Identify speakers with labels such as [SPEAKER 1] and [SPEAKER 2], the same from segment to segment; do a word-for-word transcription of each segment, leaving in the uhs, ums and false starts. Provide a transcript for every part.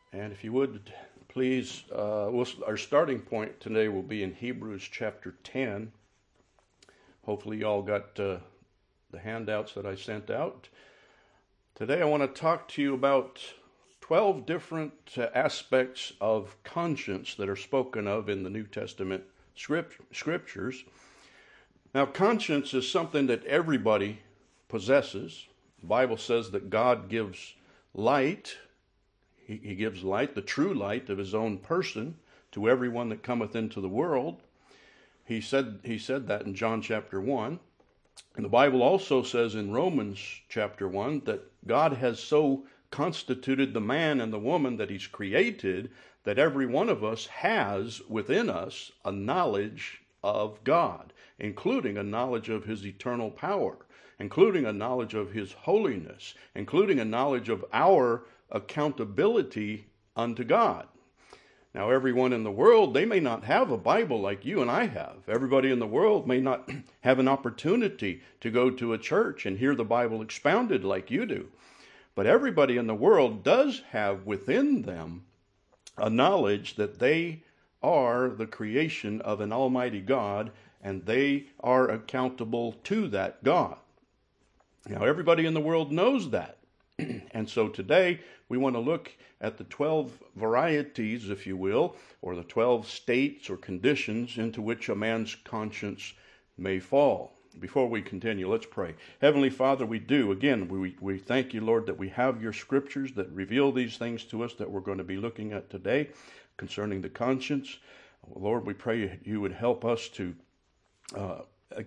[SPEAKER 1] And if you would, please, uh, we'll, our starting point today will be in Hebrews chapter ten. Hopefully, you all got uh, the handouts that I sent out. Today, I want to talk to you about twelve different uh, aspects of conscience that are spoken of in the New Testament script, scriptures. Now, conscience is something that everybody possesses. The Bible says that God gives light. He, he gives light, the true light of his own person, to everyone that cometh into the world. He said, he said that in John chapter one. And the Bible also says in Romans chapter one that God has so constituted the man and the woman that he's created that every one of us has within us a knowledge of God, including a knowledge of his eternal power, including a knowledge of his holiness, including a knowledge of our accountability unto God. Now, everyone in the world, they may not have a Bible like you and I have. Everybody in the world may not have an opportunity to go to a church and hear the Bible expounded like you do. But everybody in the world does have within them a knowledge that they are the creation of an almighty God, and they are accountable to that God. Now, everybody in the world knows that. And so today, we want to look at the twelve varieties, if you will, or the twelve states or conditions into which a man's conscience may fall. Before we continue, let's pray. Heavenly Father, we do. Again, we, we thank you, Lord, that we have your scriptures that reveal these things to us that we're going to be looking at today concerning the conscience. Lord, we pray you would help us to uh,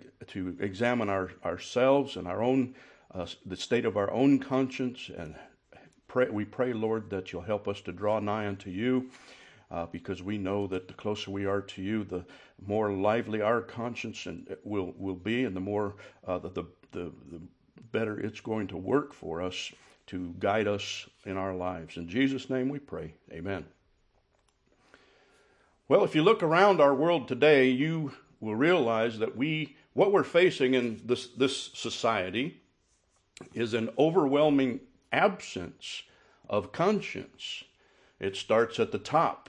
[SPEAKER 1] to examine our, ourselves and our own Uh, the state of our own conscience, and pray, we pray, Lord, that you'll help us to draw nigh unto you, uh, because we know that the closer we are to you, the more lively our conscience and will will be, and the more uh, the, the the the better it's going to work for us to guide us in our lives. In Jesus' name we pray. Amen. Well, if you look around our world today, you will realize that we what we're facing in this this society is an overwhelming absence of conscience. It starts at the top.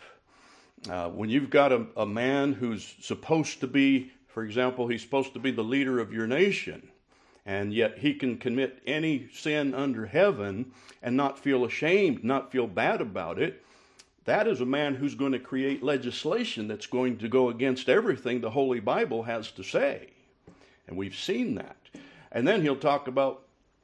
[SPEAKER 1] Uh, when you've got a, a man who's supposed to be, for example, he's supposed to be the leader of your nation, and yet he can commit any sin under heaven and not feel ashamed, not feel bad about it, that is a man who's going to create legislation that's going to go against everything the Holy Bible has to say. And we've seen that. And then he'll talk about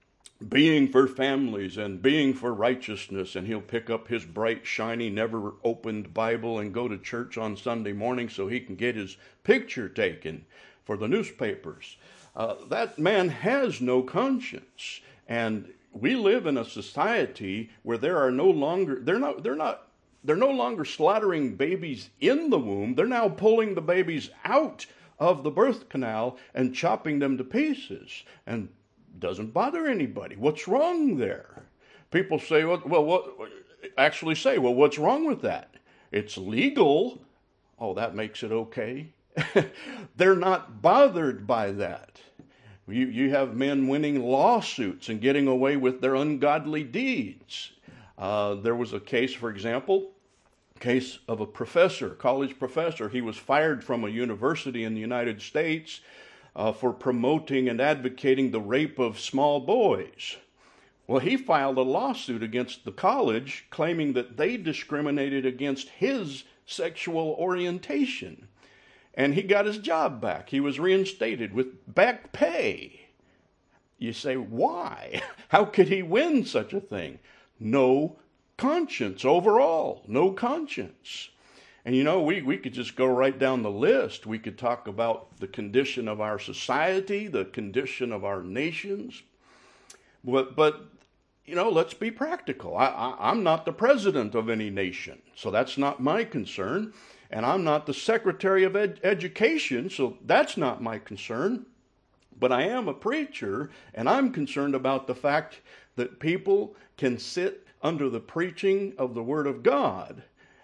[SPEAKER 1] being for families and being for righteousness, and he'll pick up his bright, shiny, never opened Bible and go to church on Sunday morning so he can get his picture taken for the newspapers. Uh, that man has no conscience, and we live in a society where there are no longer they're not they're not they're no longer slaughtering babies in the womb. They're now pulling the babies out of the birth canal and chopping them to pieces, and doesn't bother anybody. What's wrong there? People say, well, well, what? Actually say, well, what's wrong with that? It's legal. Oh, that makes it okay. They're not bothered by that. You, you have men winning lawsuits and getting away with their ungodly deeds. Uh, there was a case, for example, case of a professor, college professor. He was fired from a university in the United States Uh, for promoting and advocating the rape of small boys. Well, he filed a lawsuit against the college claiming that they discriminated against his sexual orientation. And he got his job back. He was reinstated with back pay. You say, why? How could he win such a thing? No conscience overall. No conscience. And you know, we, we could just go right down the list. We could talk about the condition of our society, the condition of our nations. But, but you know, let's be practical. I, I, I'm not the president of any nation, so that's not my concern. And I'm not the secretary of ed- education, so that's not my concern. But I am a preacher, and I'm concerned about the fact that people can sit under the preaching of the Word of God,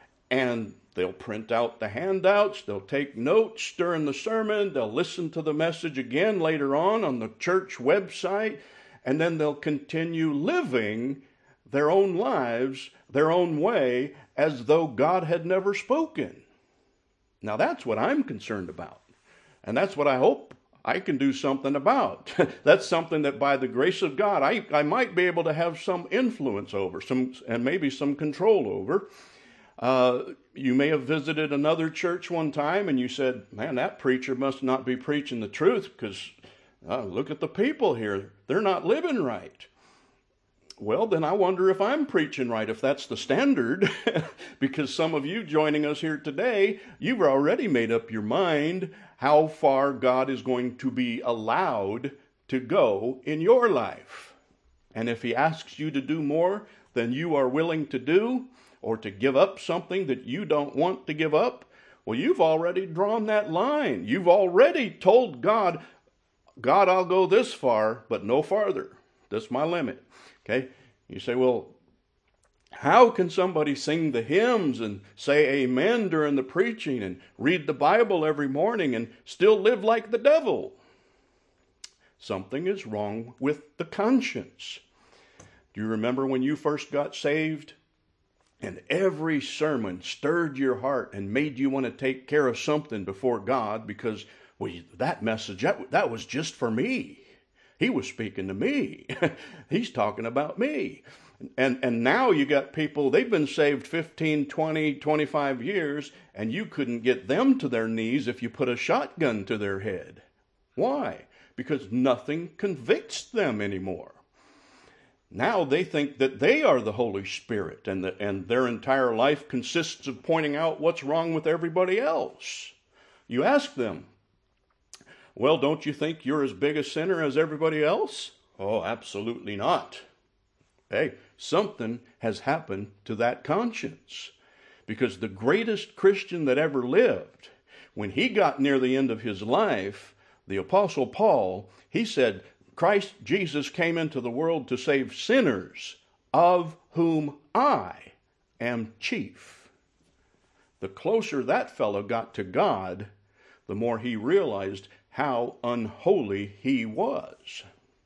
[SPEAKER 1] and they'll print out the handouts, they'll take notes during the sermon, they'll listen to the message again later on on the church website, and then they'll continue living their own lives their own way as though God had never spoken. Now that's what I'm concerned about. And that's what I hope I can do something about. That's something that by the grace of God, I, I might be able to have some influence over, some and maybe some control over. Uh, you may have visited another church one time and you said, man, that preacher must not be preaching the truth because uh, look at the people here. They're not living right. Well, then I wonder if I'm preaching right, if that's the standard, because some of you joining us here today, you've already made up your mind how far God is going to be allowed to go in your life. And if he asks you to do more than you are willing to do, or to give up something that you don't want to give up, well, you've already drawn that line. You've already told God, God, I'll go this far, but no farther. That's my limit. Okay? You say, well, how can somebody sing the hymns and say amen during the preaching and read the Bible every morning and still live like the devil? Something is wrong with the conscience. Do you remember when you first got saved? And every sermon stirred your heart and made you want to take care of something before God because, well, that message, that, that was just for me. He was speaking to me. He's talking about me. And and now you got people, they've been saved fifteen, twenty, twenty-five years, and you couldn't get them to their knees if you put a shotgun to their head. Why? Because nothing convicts them anymore. Now they think that they are the Holy Spirit, and, the, and their entire life consists of pointing out what's wrong with everybody else. You ask them, well, don't you think you're as big a sinner as everybody else? Oh, absolutely not. Hey, something has happened to that conscience. Because the greatest Christian that ever lived, when he got near the end of his life, the Apostle Paul, he said, Christ Jesus came into the world to save sinners, of whom I am chief. The closer that fellow got to God, the more he realized how unholy he was.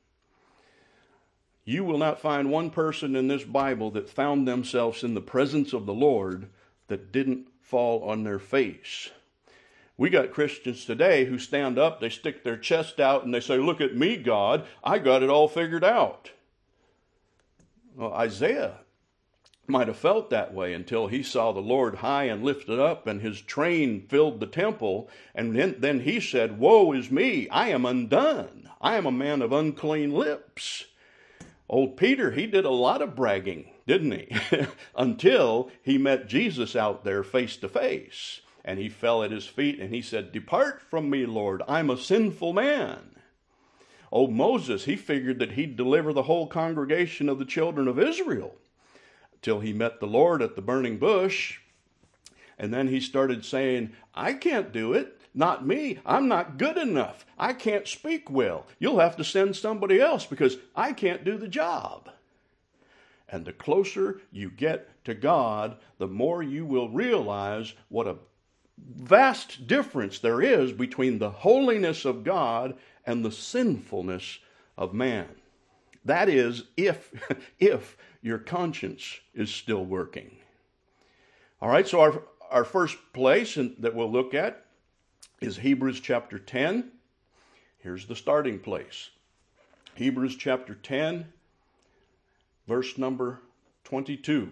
[SPEAKER 1] You will not find one person in this Bible that found themselves in the presence of the Lord that didn't fall on their face. We got Christians today who stand up, they stick their chest out, and they say, look at me, God, I got it all figured out. Well, Isaiah might have felt that way until he saw the Lord high and lifted up, and his train filled the temple, and then, then he said, woe is me, I am undone. I am a man of unclean lips. Old Peter, he did a lot of bragging, didn't he? Until he met Jesus out there face to face. And he fell at his feet and he said, depart from me, Lord, I'm a sinful man. Old Moses, he figured that he'd deliver the whole congregation of the children of Israel till he met the Lord at the burning bush. And then he started saying, I can't do it. Not me. I'm not good enough. I can't speak well. You'll have to send somebody else because I can't do the job. And the closer you get to God, the more you will realize what a vast difference there is between the holiness of God and the sinfulness of man. That is, if, if your conscience is still working. All right, so our, our first place in, that we'll look at is Hebrews chapter ten. Here's the starting place. Hebrews chapter ten, verse number twenty-two.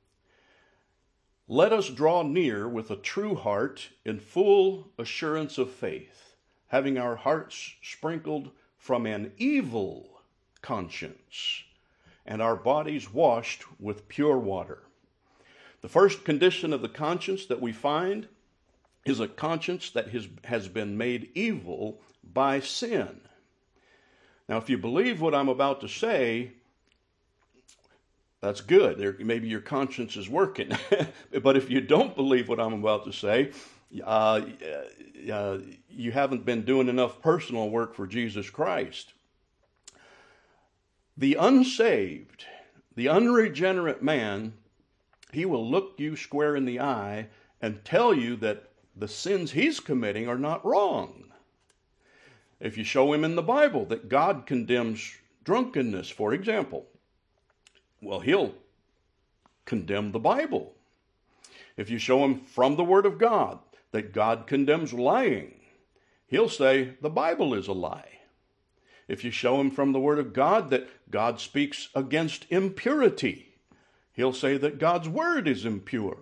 [SPEAKER 1] Let us draw near with a true heart in full assurance of faith, having our hearts sprinkled from an evil conscience and our bodies washed with pure water. The first condition of the conscience that we find is a conscience that has, has been made evil by sin. Now, if you believe what I'm about to say, that's good. There, maybe your conscience is working. But if you don't believe what I'm about to say, uh, uh, you haven't been doing enough personal work for Jesus Christ. The unsaved, the unregenerate man, he will look you square in the eye and tell you that the sins he's committing are not wrong. If you show him in the Bible that God condemns drunkenness, for example, well, he'll condemn the Bible. If you show him from the Word of God that God condemns lying, he'll say the Bible is a lie. If you show him from the Word of God that God speaks against impurity, he'll say that God's Word is impure.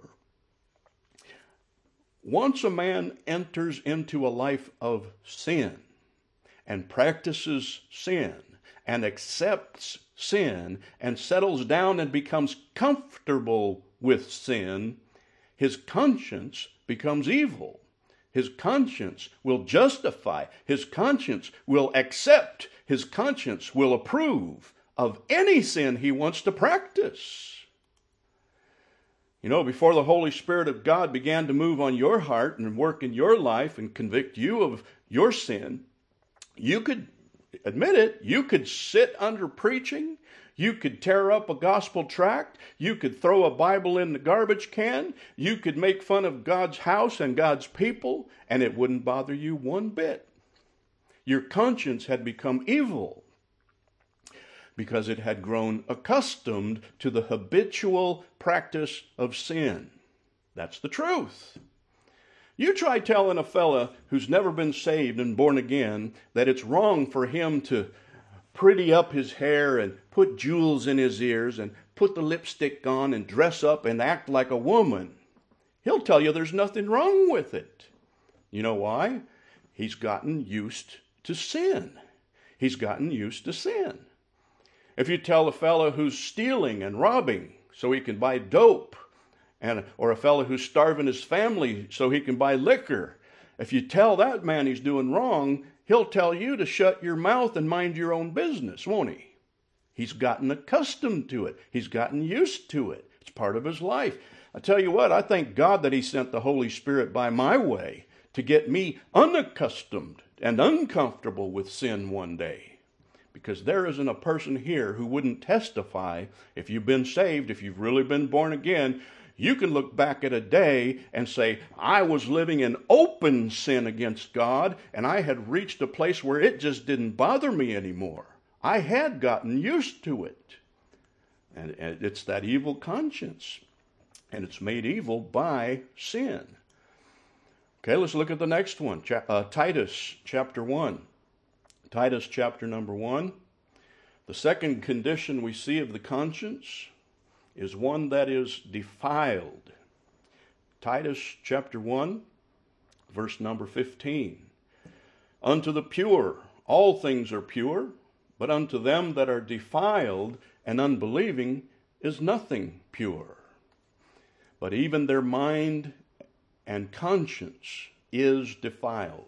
[SPEAKER 1] Once a man enters into a life of sin and practices sin and accepts sin and settles down and becomes comfortable with sin, his conscience becomes evil. His conscience will justify. His conscience will accept. His conscience will approve of any sin he wants to practice. You know, before the Holy Spirit of God began to move on your heart and work in your life and convict you of your sin, you could admit it, you could sit under preaching, you could tear up a gospel tract, you could throw a Bible in the garbage can, you could make fun of God's house and God's people, and it wouldn't bother you one bit. Your conscience had become evil because it had grown accustomed to the habitual practice of sin. That's the truth. You try telling a fella who's never been saved and born again that it's wrong for him to pretty up his hair and put jewels in his ears and put the lipstick on and dress up and act like a woman. He'll tell you there's nothing wrong with it. You know why? He's gotten used to sin. He's gotten used to sin. If you tell a fellow who's stealing and robbing so he can buy dope, and or a fellow who's starving his family so he can buy liquor, if you tell that man he's doing wrong, he'll tell you to shut your mouth and mind your own business, won't he? He's gotten accustomed to it. He's gotten used to it. It's part of his life. I tell you what, I thank God that he sent the Holy Spirit by my way to get me unaccustomed and uncomfortable with sin one day. Because there isn't a person here who wouldn't testify, if you've been saved, if you've really been born again, you can look back at a day and say, I was living in open sin against God, and I had reached a place where it just didn't bother me anymore. I had gotten used to it. And it's that evil conscience. And it's made evil by sin. Okay, let's look at the next one. Uh, Titus chapter one. Titus chapter number one. The second condition we see of the conscience is one that is defiled. Titus chapter one, verse number fifteen. Unto the pure all things are pure, but unto them that are defiled and unbelieving is nothing pure. But even their mind and conscience is defiled.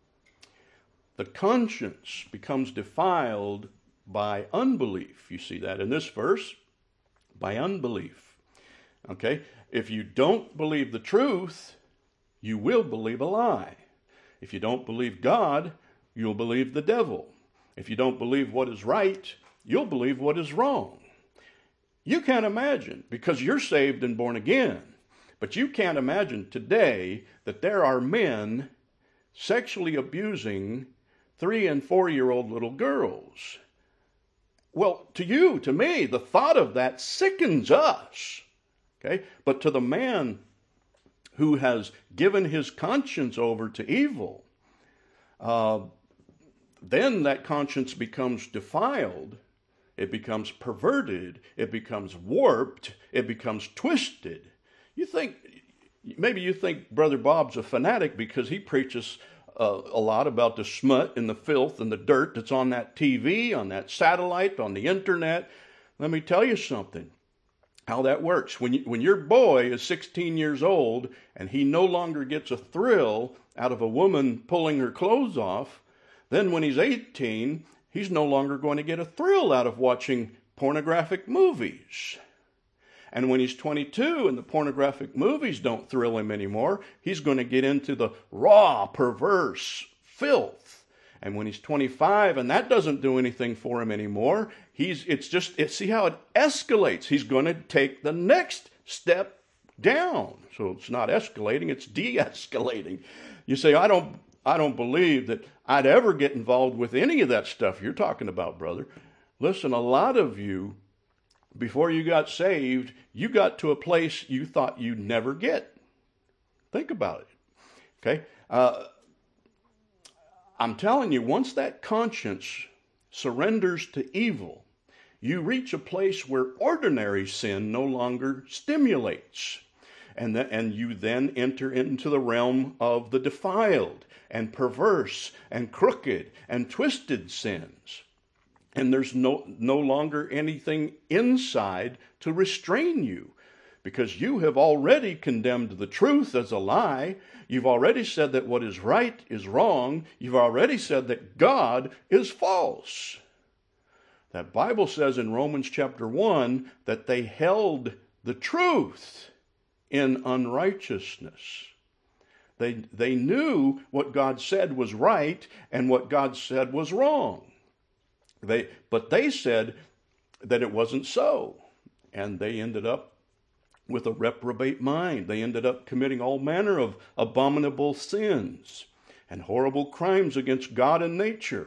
[SPEAKER 1] The conscience becomes defiled by unbelief. You see that in this verse. By unbelief. Okay? If you don't believe the truth, you will believe a lie. If you don't believe God, you'll believe the devil. If you don't believe what is right, you'll believe what is wrong. You can't imagine, because you're saved and born again, but you can't imagine today that there are men sexually abusing three and four-year-old little girls. Well, to you, to me, the thought of that sickens us. Okay? But to the man who has given his conscience over to evil, uh, then that conscience becomes defiled. It becomes perverted. It becomes warped. It becomes twisted. You think, maybe you think Brother Bob's a fanatic because he preaches Uh, a lot about the smut and the filth and the dirt that's on that T V, on that satellite, on the internet. Let me tell you something, how that works. When you, when your boy is sixteen years old and he no longer gets a thrill out of a woman pulling her clothes off, then when he's eighteen, he's no longer going to get a thrill out of watching pornographic movies. And when he's twenty-two and the pornographic movies don't thrill him anymore, he's going to get into the raw, perverse filth. And when he's twenty-five and that doesn't do anything for him anymore, he's it's just, it, see how it escalates. He's going to take the next step down. So it's not escalating, it's de-escalating. You say, I don't, I don't believe that I'd ever get involved with any of that stuff you're talking about, brother. Listen, a lot of you before you got saved, you got to a place you thought you'd never get. Think about it. Okay? Uh, I'm telling you, once that conscience surrenders to evil, you reach a place where ordinary sin no longer stimulates. And, th- and you then enter into the realm of the defiled and perverse and crooked and twisted sins. And there's no, no longer anything inside to restrain you, because you have already condemned the truth as a lie. You've already said that what is right is wrong. You've already said that God is false. That Bible says in Romans chapter one that they held the truth in unrighteousness. They, they knew what God said was right and what God said was wrong. They, but they said that it wasn't so. And they ended up with a reprobate mind. They ended up committing all manner of abominable sins and horrible crimes against God and nature.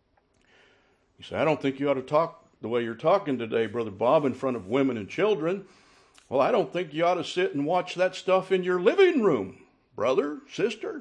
[SPEAKER 1] You say, I don't think you ought to talk the way you're talking today, Brother Bob, in front of women and children. Well, I don't think you ought to sit and watch that stuff in your living room, brother, sister.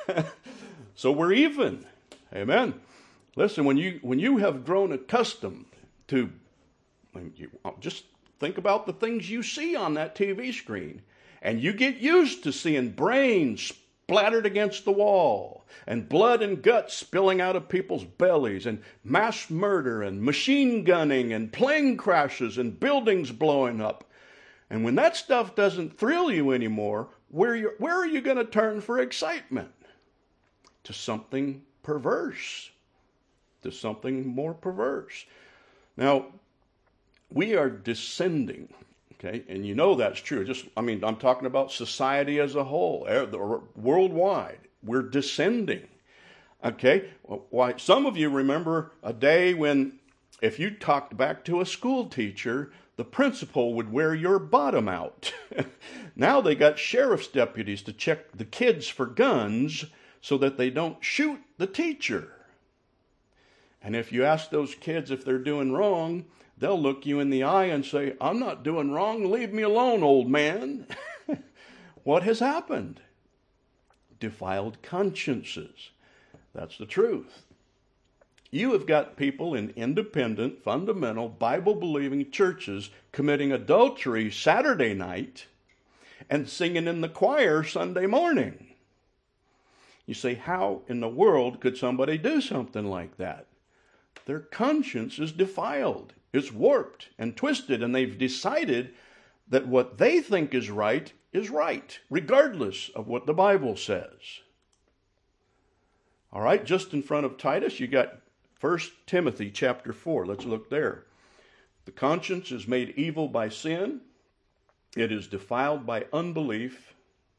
[SPEAKER 1] So we're even. Amen. Listen, when you when you have grown accustomed to, you, just think about the things you see on that T V screen, and you get used to seeing brains splattered against the wall, and blood and guts spilling out of people's bellies, and mass murder, and machine gunning, and plane crashes, and buildings blowing up. And when that stuff doesn't thrill you anymore, where, you, where are you going to turn for excitement? To something perverse. To something more perverse. Now, we are descending, okay? And you know that's true. Just, I mean, I'm talking about society as a whole, worldwide. We're descending, okay? Why? Some of you remember a day when, if you talked back to a school teacher, the principal would wear your bottom out. Now they got sheriff's deputies to check the kids for guns so that they don't shoot the teacher. And if you ask those kids if they're doing wrong, they'll look you in the eye and say, I'm not doing wrong. Leave me alone, old man. What has happened? Defiled consciences. That's the truth. You have got people in independent, fundamental, Bible-believing churches committing adultery Saturday night and singing in the choir Sunday morning. You say, how in the world could somebody do something like that? Their conscience is defiled. It's warped and twisted, and they've decided that what they think is right is right, regardless of what the Bible says. All right, just in front of Titus, you got First Timothy chapter four. Let's look there. The conscience is made evil by sin. It is defiled by unbelief.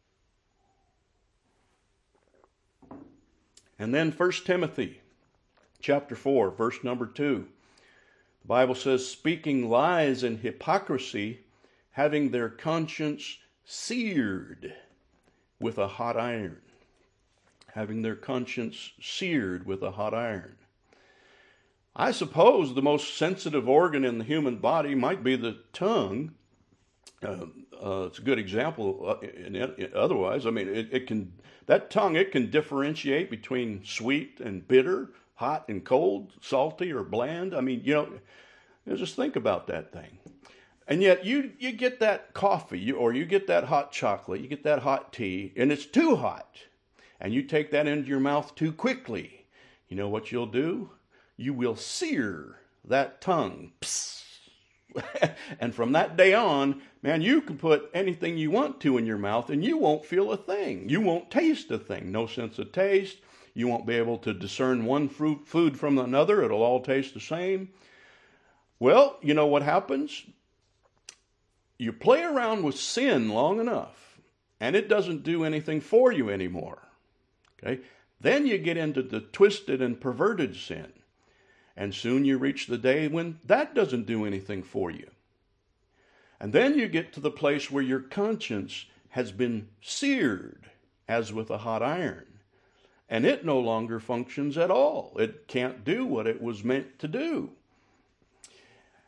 [SPEAKER 1] And then First Timothy chapter four, verse number two. The Bible says, speaking lies and hypocrisy, having their conscience seared with a hot iron. Having their conscience seared with a hot iron. I suppose the most sensitive organ in the human body might be the tongue. Uh, uh, it's a good example. Uh, in, in, otherwise, I mean, it, it can that tongue it can differentiate between sweet and bitter, hot and cold, salty or bland. I mean, you know, you just think about that thing. And yet, you you get that coffee, you, or you get that hot chocolate, you get that hot tea, and it's too hot, and you take that into your mouth too quickly. You know what you'll do? You will sear that tongue. And from that day on, man, you can put anything you want to in your mouth and you won't feel a thing. You won't taste a thing. No sense of taste. You won't be able to discern one fruit, food from another. It'll all taste the same. Well, you know what happens? You play around with sin long enough and it doesn't do anything for you anymore. Okay? Then you get into the twisted and perverted sin. And soon you reach the day when that doesn't do anything for you. And then you get to the place where your conscience has been seared as with a hot iron. And it no longer functions at all. It can't do what it was meant to do.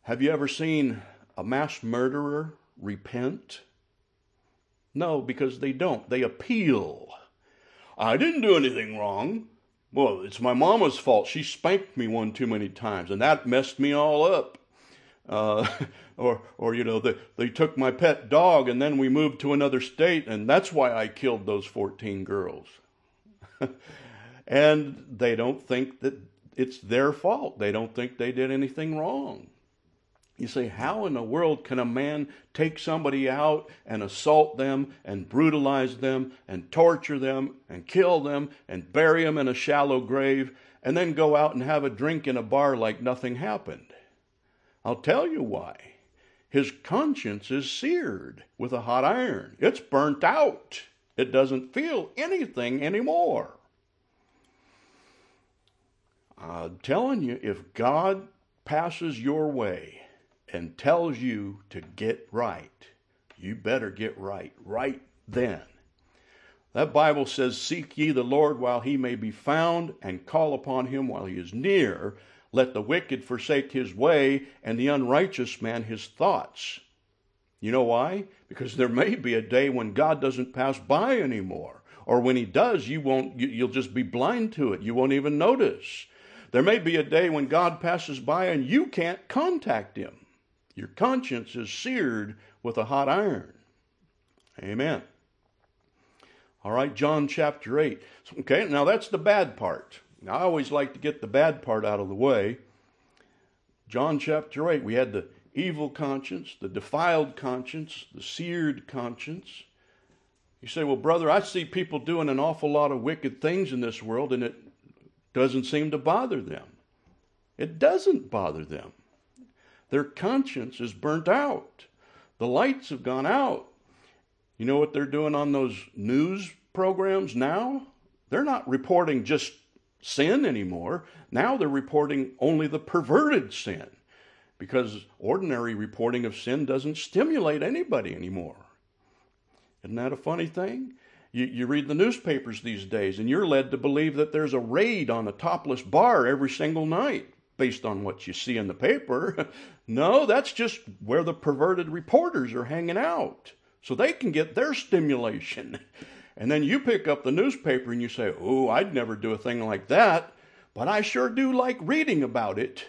[SPEAKER 1] Have you ever seen a mass murderer repent? No, because they don't. They appeal. I didn't do anything wrong. Well, it's my mama's fault. She spanked me one too many times, and that messed me all up. Uh, or, or you know, they, they took my pet dog, and then we moved to another state, and that's why I killed those fourteen girls. And they don't think that it's their fault. They don't think they did anything wrong. You say, how in the world can a man take somebody out and assault them and brutalize them and torture them and kill them and bury them in a shallow grave and then go out and have a drink in a bar like nothing happened? I'll tell you why. His conscience is seared with a hot iron. It's burnt out. It doesn't feel anything anymore. I'm telling you, if God passes your way and tells you to get right, you better get right right then. That Bible says, seek ye the Lord while he may be found, and call upon him while he is near. Let the wicked forsake his way, and the unrighteous man his thoughts. You know why? Because there may be a day when God doesn't pass by anymore. Or when he does, you won't, you'll just be blind to it. You won't even notice. There may be a day when God passes by and you can't contact him. Your conscience is seared with a hot iron. Amen. All right, John chapter eight. Okay, now that's the bad part. Now, I always like to get the bad part out of the way. John chapter eight, we had the evil conscience, the defiled conscience, the seared conscience. You say, well, brother, I see people doing an awful lot of wicked things in this world, and it doesn't seem to bother them. It doesn't bother them. Their conscience is burnt out. The lights have gone out. You know what they're doing on those news programs now? They're not reporting just sin anymore. Now they're reporting only the perverted sin, because ordinary reporting of sin doesn't stimulate anybody anymore. Isn't that a funny thing? You, you read the newspapers these days, and you're led to believe that there's a raid on a topless bar every single night based on what you see in the paper. No, that's just where the perverted reporters are hanging out, so they can get their stimulation. And then you pick up the newspaper and you say, oh, I'd never do a thing like that, but I sure do like reading about it.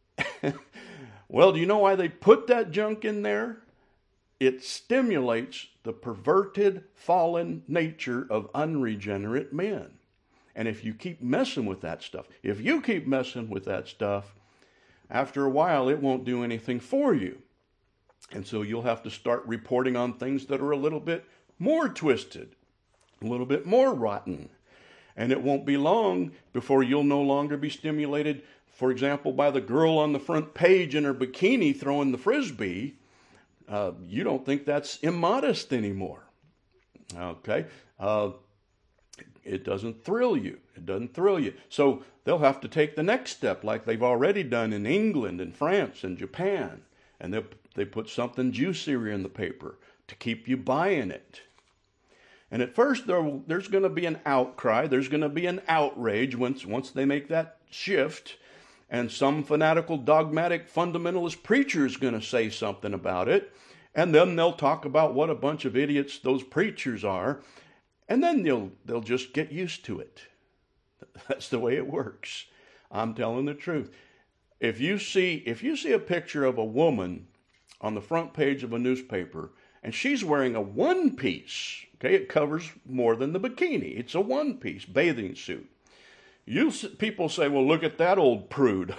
[SPEAKER 1] Well, do you know why they put that junk in there? It stimulates the perverted, fallen nature of unregenerate men. And if you keep messing with that stuff, if you keep messing with that stuff, after a while it won't do anything for you. And so you'll have to start reporting on things that are a little bit more twisted, a little bit more rotten. And it won't be long before you'll no longer be stimulated, for example, by the girl on the front page in her bikini throwing the frisbee. Uh, you don't think that's immodest anymore. Okay? Uh, it doesn't thrill you. It doesn't thrill you. So they'll have to take the next step, like they've already done in England and France and Japan. And they they put something juicier in the paper to keep you buying it. And at first there, there's going to be an outcry. There's going to be an outrage once, once they make that shift. And some fanatical, dogmatic, fundamentalist preacher is going to say something about it. And then they'll talk about what a bunch of idiots those preachers are. And then they'll, they'll just get used to it. That's the way it works. I'm telling the truth. If you see, if you see a picture of a woman on the front page of a newspaper, and she's wearing a one-piece, okay, it covers more than the bikini. It's a one-piece bathing suit. You people say, well, look at that old prude.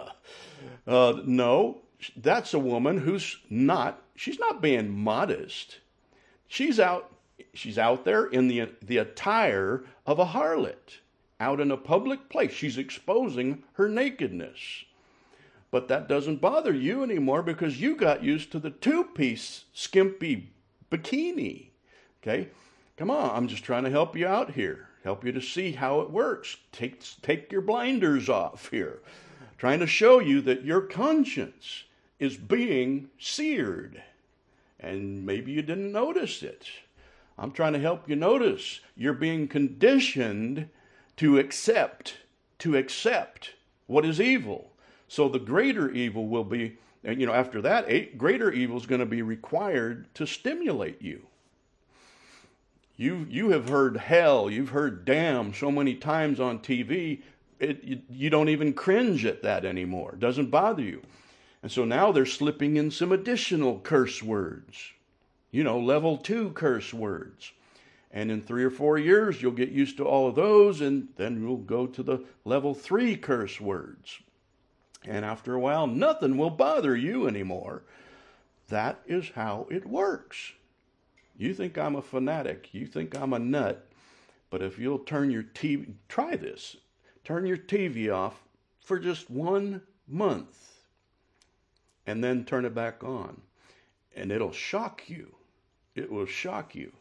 [SPEAKER 1] uh, no, that's a woman who's not, she's not being modest. She's out, she's out there in the, the attire of a harlot, out in a public place. She's exposing her nakedness. But that doesn't bother you anymore because you got used to the two-piece skimpy bikini. Okay? Come on, I'm just trying to help you out here. Help you to see how it works. Take, take your blinders off here. Trying to show you that your conscience is being seared. And maybe you didn't notice it. I'm trying to help you notice. You're being conditioned to accept, to accept what is evil. So the greater evil will be And, you know, after that, a greater evil is going to be required to stimulate you. You, you have heard hell, you've heard damn so many times on T V, it, you, you don't even cringe at that anymore. It doesn't bother you. And so now they're slipping in some additional curse words. You know, level two curse words. And in three or four years, you'll get used to all of those, and then we'll go to the level three curse words. And after a while, nothing will bother you anymore. That is how it works. You think I'm a fanatic. You think I'm a nut. But if you'll turn your T V, try this. Turn your T V off for just one month. And then turn it back on. And it'll shock you. It will shock you.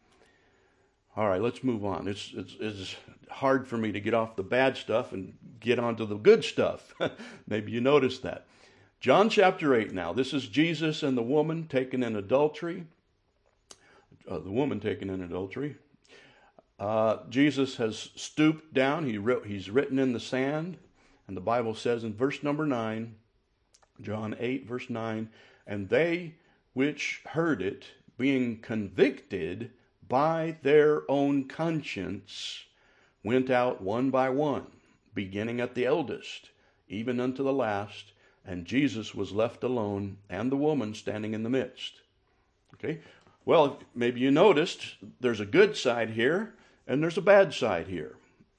[SPEAKER 1] All right, let's move on. It's, it's, it's hard for me to get off the bad stuff and get onto the good stuff. Maybe you noticed that. John chapter eight now. This is Jesus and the woman taken in adultery. Uh, the woman taken in adultery. Uh, Jesus has stooped down. He wrote, he's written in the sand. And the Bible says in verse number nine, John eight, verse nine, and they which heard it, being convicted by their own conscience, went out one by one, beginning at the eldest, even unto the last, and Jesus was left alone, and the woman standing in the midst. Okay? Well, maybe you noticed there's a good side here, and there's a bad side here.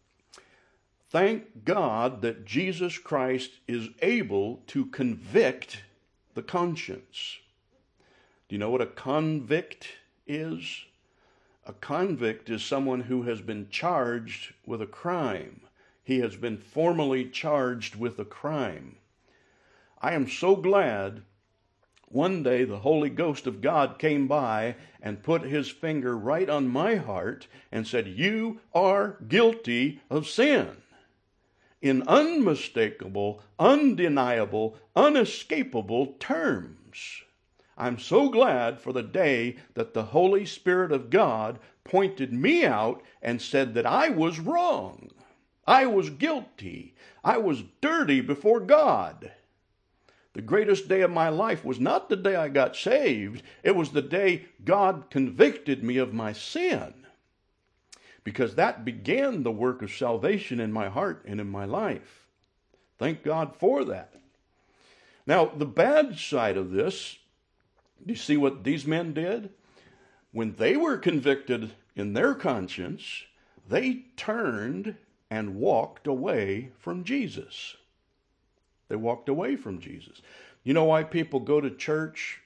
[SPEAKER 1] Thank God that Jesus Christ is able to convict the conscience. Do you know what a convict is? A convict is someone who has been charged with a crime. He has been formally charged with a crime. I am so glad one day the Holy Ghost of God came by and put his finger right on my heart and said, "You are guilty of sin," in unmistakable, undeniable, unescapable terms. I'm so glad for the day that the Holy Spirit of God pointed me out and said that I was wrong. I was guilty. I was dirty before God. The greatest day of my life was not the day I got saved. It was the day God convicted me of my sin. Because that began the work of salvation in my heart and in my life. Thank God for that. Now, the bad side of this, do you see what these men did? When they were convicted in their conscience, they turned and walked away from Jesus. They walked away from Jesus. You know why people go to church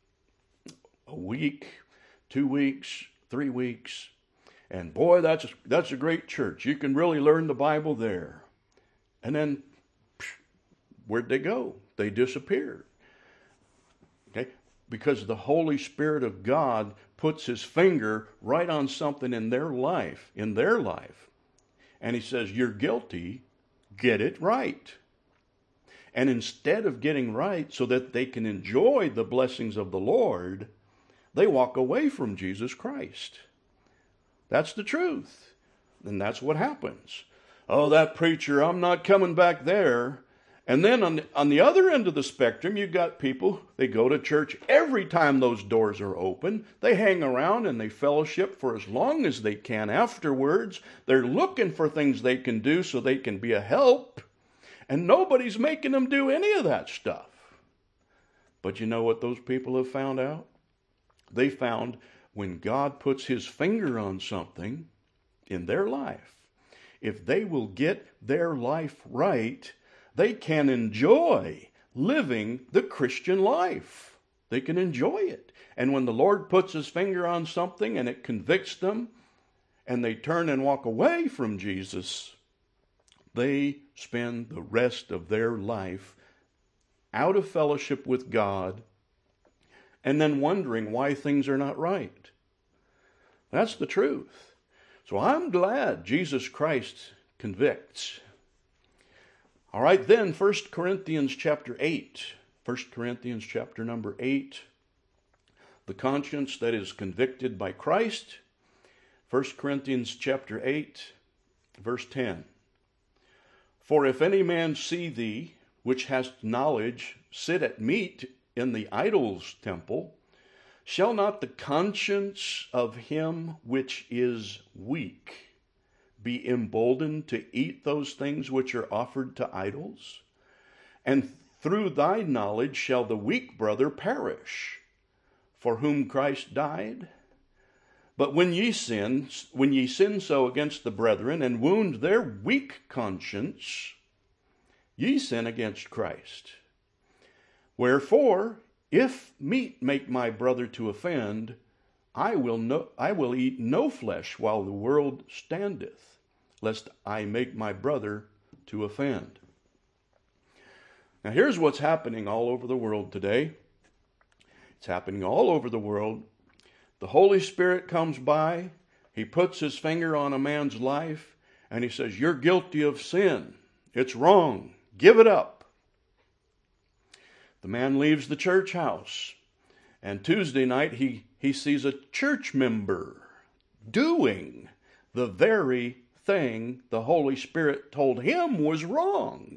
[SPEAKER 1] a week, two weeks, three weeks, and boy, that's, that's a great church. You can really learn the Bible there. And then, where'd they go? They disappeared. Okay? Because the Holy Spirit of God puts his finger right on something in their life, in their life. And he says, you're guilty, get it right. And instead of getting right so that they can enjoy the blessings of the Lord, they walk away from Jesus Christ. That's the truth. And that's what happens. Oh, that preacher, I'm not coming back there. And then on the, on the other end of the spectrum, you've got people, they go to church every time those doors are open. They hang around and they fellowship for as long as they can afterwards. They're looking for things they can do so they can be a help. And nobody's making them do any of that stuff. But you know what those people have found out? They found when God puts his finger on something in their life, if they will get their life right, they can enjoy living the Christian life. They can enjoy it. And when the Lord puts his finger on something and it convicts them, and they turn and walk away from Jesus, they spend the rest of their life out of fellowship with God and then wondering why things are not right. That's the truth. So I'm glad Jesus Christ convicts. All right, then, First Corinthians chapter eight. First Corinthians chapter number eight. The conscience that is convicted by Christ. First Corinthians chapter eight, verse ten. For if any man see thee which hast knowledge, sit at meat in the idol's temple, shall not the conscience of him which is weak be emboldened to eat those things which are offered to idols? And through thy knowledge shall the weak brother perish, for whom Christ died? But when ye sin, when ye sin so against the brethren, and wound their weak conscience, ye sin against Christ. Wherefore, if meat make my brother to offend, I will no, I will eat no flesh while the world standeth, lest I make my brother to offend. Now here's what's happening all over the world today. It's happening all over the world. The Holy Spirit comes by, he puts his finger on a man's life, and he says, you're guilty of sin. It's wrong. Give it up. The man leaves the church house, and Tuesday night he, he sees a church member doing the very thing the Holy Spirit told him was wrong.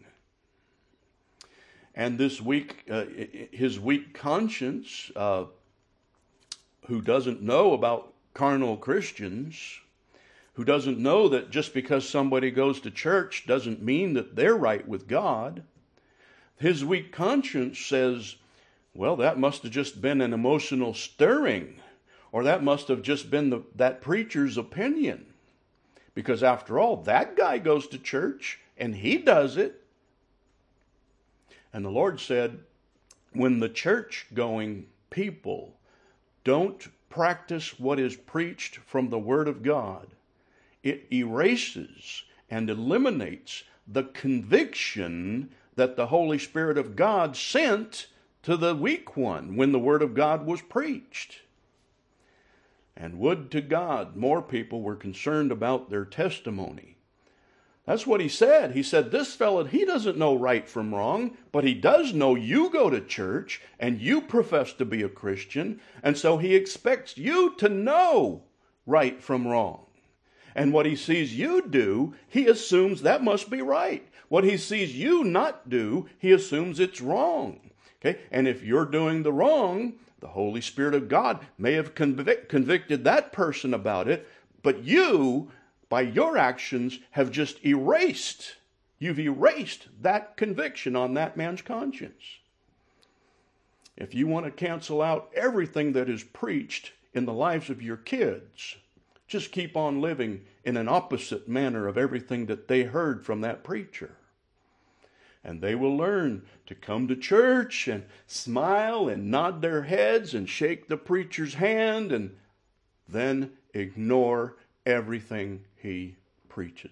[SPEAKER 1] And this weak, uh, his weak conscience, uh, who doesn't know about carnal Christians, who doesn't know that just because somebody goes to church doesn't mean that they're right with God. His weak conscience says, well, that must have just been an emotional stirring, or that must have just been the, that preacher's opinion. Because after all, that guy goes to church and he does it. And the Lord said, when the church-going people don't practice what is preached from the Word of God, it erases and eliminates the conviction that the Holy Spirit of God sent to the weak one when the Word of God was preached. And would to God more people were concerned about their testimony. That's what he said. He said, this fellow, he doesn't know right from wrong, but he does know you go to church and you profess to be a Christian, and so he expects you to know right from wrong. And what he sees you do, he assumes that must be right. What he sees you not do, he assumes it's wrong. Okay? And if you're doing the wrong, the Holy Spirit of God may have convic- convicted that person about it, but you, by your actions, have just erased, you've erased that conviction on that man's conscience. If you want to cancel out everything that is preached in the lives of your kids, just keep on living in an opposite manner of everything that they heard from that preacher. And they will learn to come to church and smile and nod their heads and shake the preacher's hand and then ignore everything he preaches.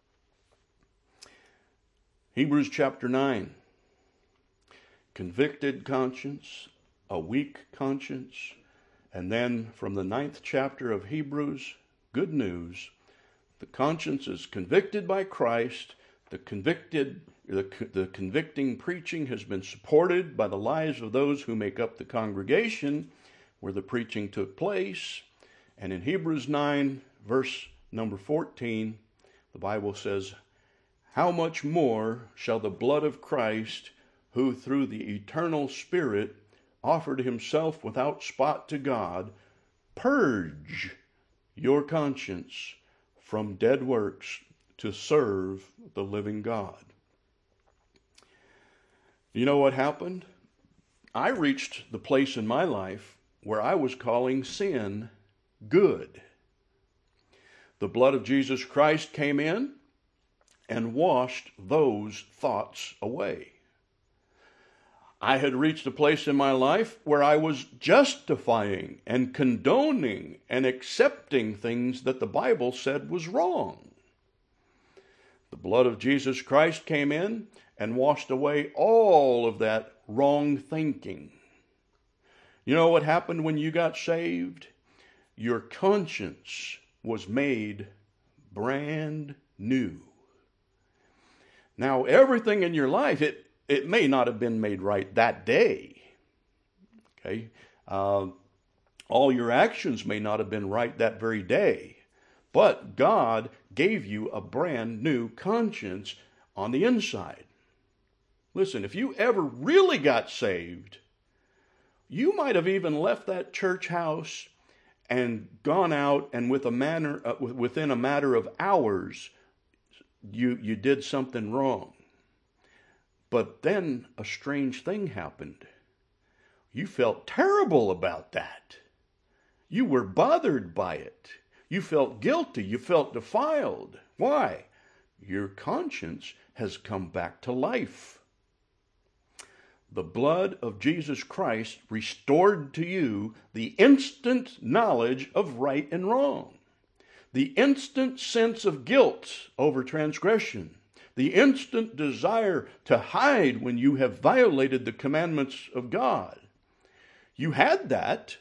[SPEAKER 1] Hebrews chapter nine. Convicted conscience, a weak conscience, and then from the ninth chapter of Hebrews, good news. The conscience is convicted by Christ. The convicted, the, the convicting preaching has been supported by the lives of those who make up the congregation where the preaching took place. And in Hebrews nine, verse number fourteen, the Bible says, how much more shall the blood of Christ, who through the eternal Spirit offered himself without spot to God, purge your conscience from dead works to serve the living God. You know what happened? I reached the place in my life where I was calling sin good. The blood of Jesus Christ came in and washed those thoughts away. I had reached a place in my life where I was justifying and condoning and accepting things that the Bible said was wrong. The blood of Jesus Christ came in and washed away all of that wrong thinking. You know what happened when you got saved? Your conscience was made brand new. Now, everything in your life, it, it may not have been made right that day. Okay? Uh, all your actions may not have been right that very day. But God gave you a brand new conscience on the inside. Listen, if you ever really got saved, you might have even left that church house and gone out, and with a manner, uh, within a matter of hours, you, you did something wrong. But then a strange thing happened. You felt terrible about that. You were bothered by it. You felt guilty. You felt defiled. Why? Your conscience has come back to life. The blood of Jesus Christ restored to you the instant knowledge of right and wrong, the instant sense of guilt over transgression, the instant desire to hide when you have violated the commandments of God. You had that,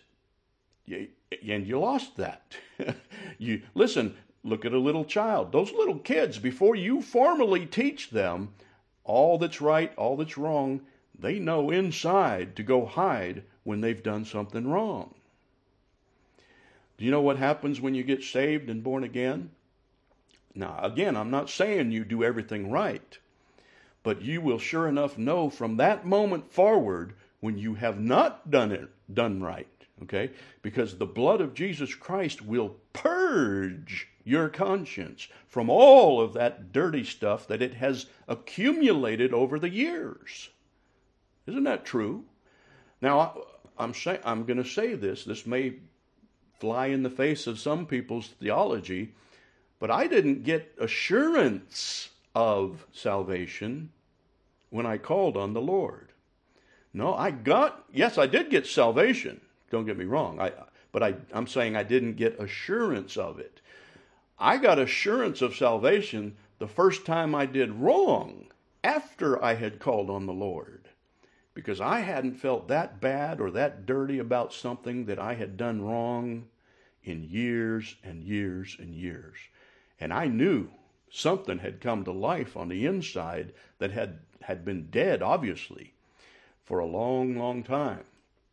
[SPEAKER 1] and you lost that. You listen, look at a little child. Those little kids, before you formally teach them all that's right, all that's wrong, they know inside to go hide when they've done something wrong. Do you know what happens when you get saved and born again? Now, again, I'm not saying you do everything right, but you will sure enough know from that moment forward when you have not done it, done right, okay? Because the blood of Jesus Christ will purge your conscience from all of that dirty stuff that it has accumulated over the years. Isn't that true? Now, I'm say, I'm going to say this. This may fly in the face of some people's theology, but I didn't get assurance of salvation when I called on the Lord. No, I got, yes, I did get salvation. Don't get me wrong. I, but I, I'm saying I didn't get assurance of it. I got assurance of salvation the first time I did wrong after I had called on the Lord. Because I hadn't felt that bad or that dirty about something that I had done wrong in years and years and years. And I knew something had come to life on the inside that had, had been dead, obviously, for a long, long time.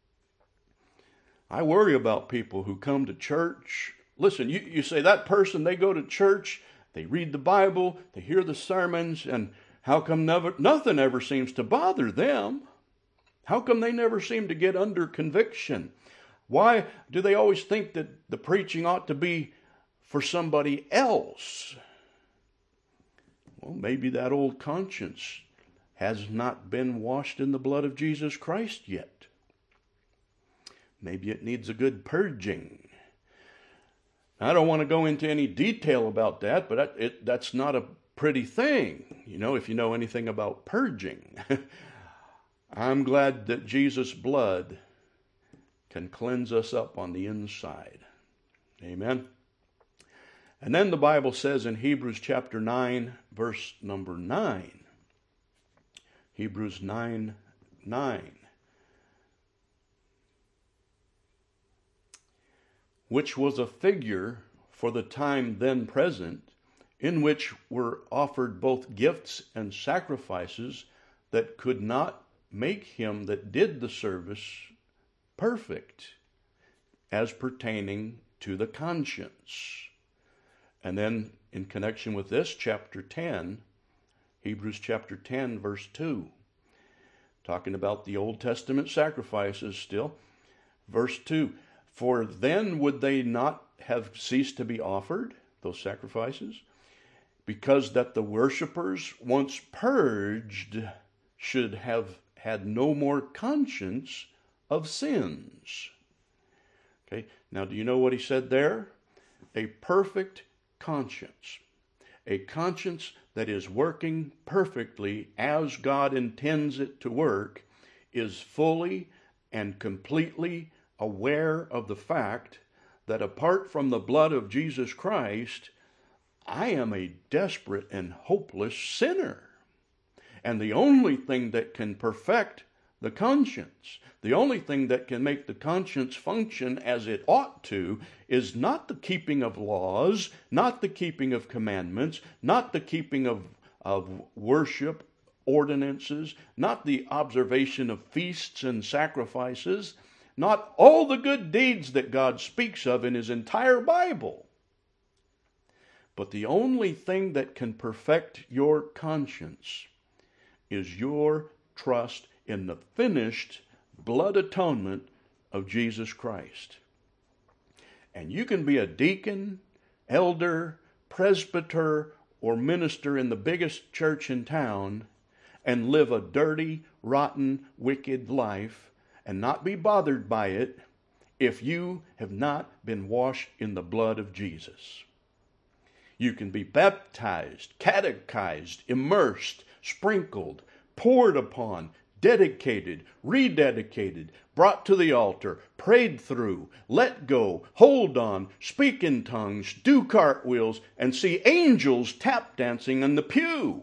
[SPEAKER 1] I worry about people who come to church. Listen, you, you say that person, they go to church, they read the Bible, they hear the sermons, and how come never, nothing ever seems to bother them? How come they never seem to get under conviction? Why do they always think that the preaching ought to be for somebody else? Well, maybe that old conscience has not been washed in the blood of Jesus Christ yet. Maybe it needs a good purging. I don't want to go into any detail about that, but that, it, that's not a pretty thing, you know, if you know anything about purging. I'm glad that Jesus' blood can cleanse us up on the inside. Amen. And then the Bible says in Hebrews chapter nine, verse number nine, Hebrews nine, nine, which was a figure for the time then present, in which were offered both gifts and sacrifices that could not make him that did the service perfect, as pertaining to the conscience. And then in connection with this, chapter ten, Hebrews chapter ten, verse two, talking about the Old Testament sacrifices still. Verse two, for then would they not have ceased to be offered, those sacrifices, because that the worshipers, once purged, should have had no more conscience of sins. Okay, now do you know what he said there? A perfect conscience. A conscience that is working perfectly as God intends it to work is fully and completely aware of the fact that apart from the blood of Jesus Christ, I am a desperate and hopeless sinner. And the only thing that can perfect the conscience, the only thing that can make the conscience function as it ought to, is not the keeping of laws, not the keeping of commandments, not the keeping of, of worship ordinances, not the observation of feasts and sacrifices, not all the good deeds that God speaks of in his entire Bible. But the only thing that can perfect your conscience is your trust in the finished blood atonement of Jesus Christ. And you can be a deacon, elder, presbyter, or minister in the biggest church in town and live a dirty, rotten, wicked life and not be bothered by it if you have not been washed in the blood of Jesus. You can be baptized, catechized, immersed, sprinkled, poured upon, dedicated, rededicated, brought to the altar, prayed through, let go, hold on, speak in tongues, do cartwheels, and see angels tap dancing in the pew.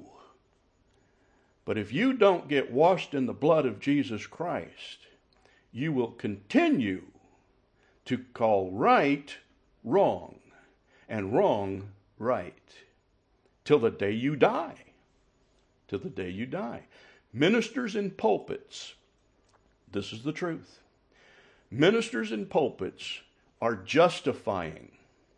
[SPEAKER 1] But if you don't get washed in the blood of Jesus Christ, you will continue to call right wrong and wrong right till the day you die. Till the day you die. Ministers in pulpits, this is the truth. Ministers in pulpits are justifying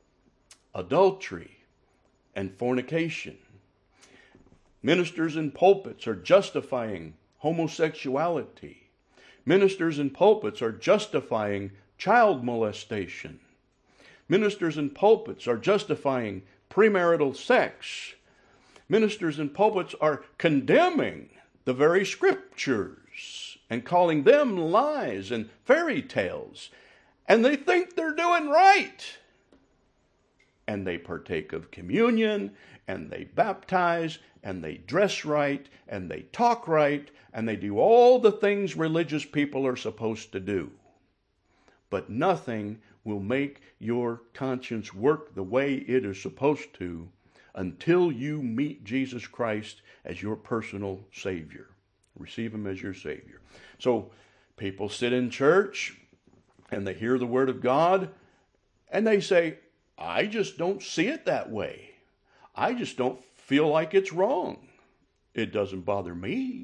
[SPEAKER 1] adultery and fornication. Ministers in pulpits are justifying homosexuality. Ministers in pulpits are justifying child molestation. Ministers in pulpits are justifying premarital sex. Ministers in pulpits are condemning the very scriptures and calling them lies and fairy tales. And they think they're doing right. And they partake of communion, and they baptize, and they dress right, and they talk right, and they do all the things religious people are supposed to do. But nothing will make your conscience work the way it is supposed to until you meet Jesus Christ as your personal Savior. Receive Him as your Savior. So people sit in church and they hear the Word of God and they say, I just don't see it that way. I just don't feel like it's wrong. It doesn't bother me.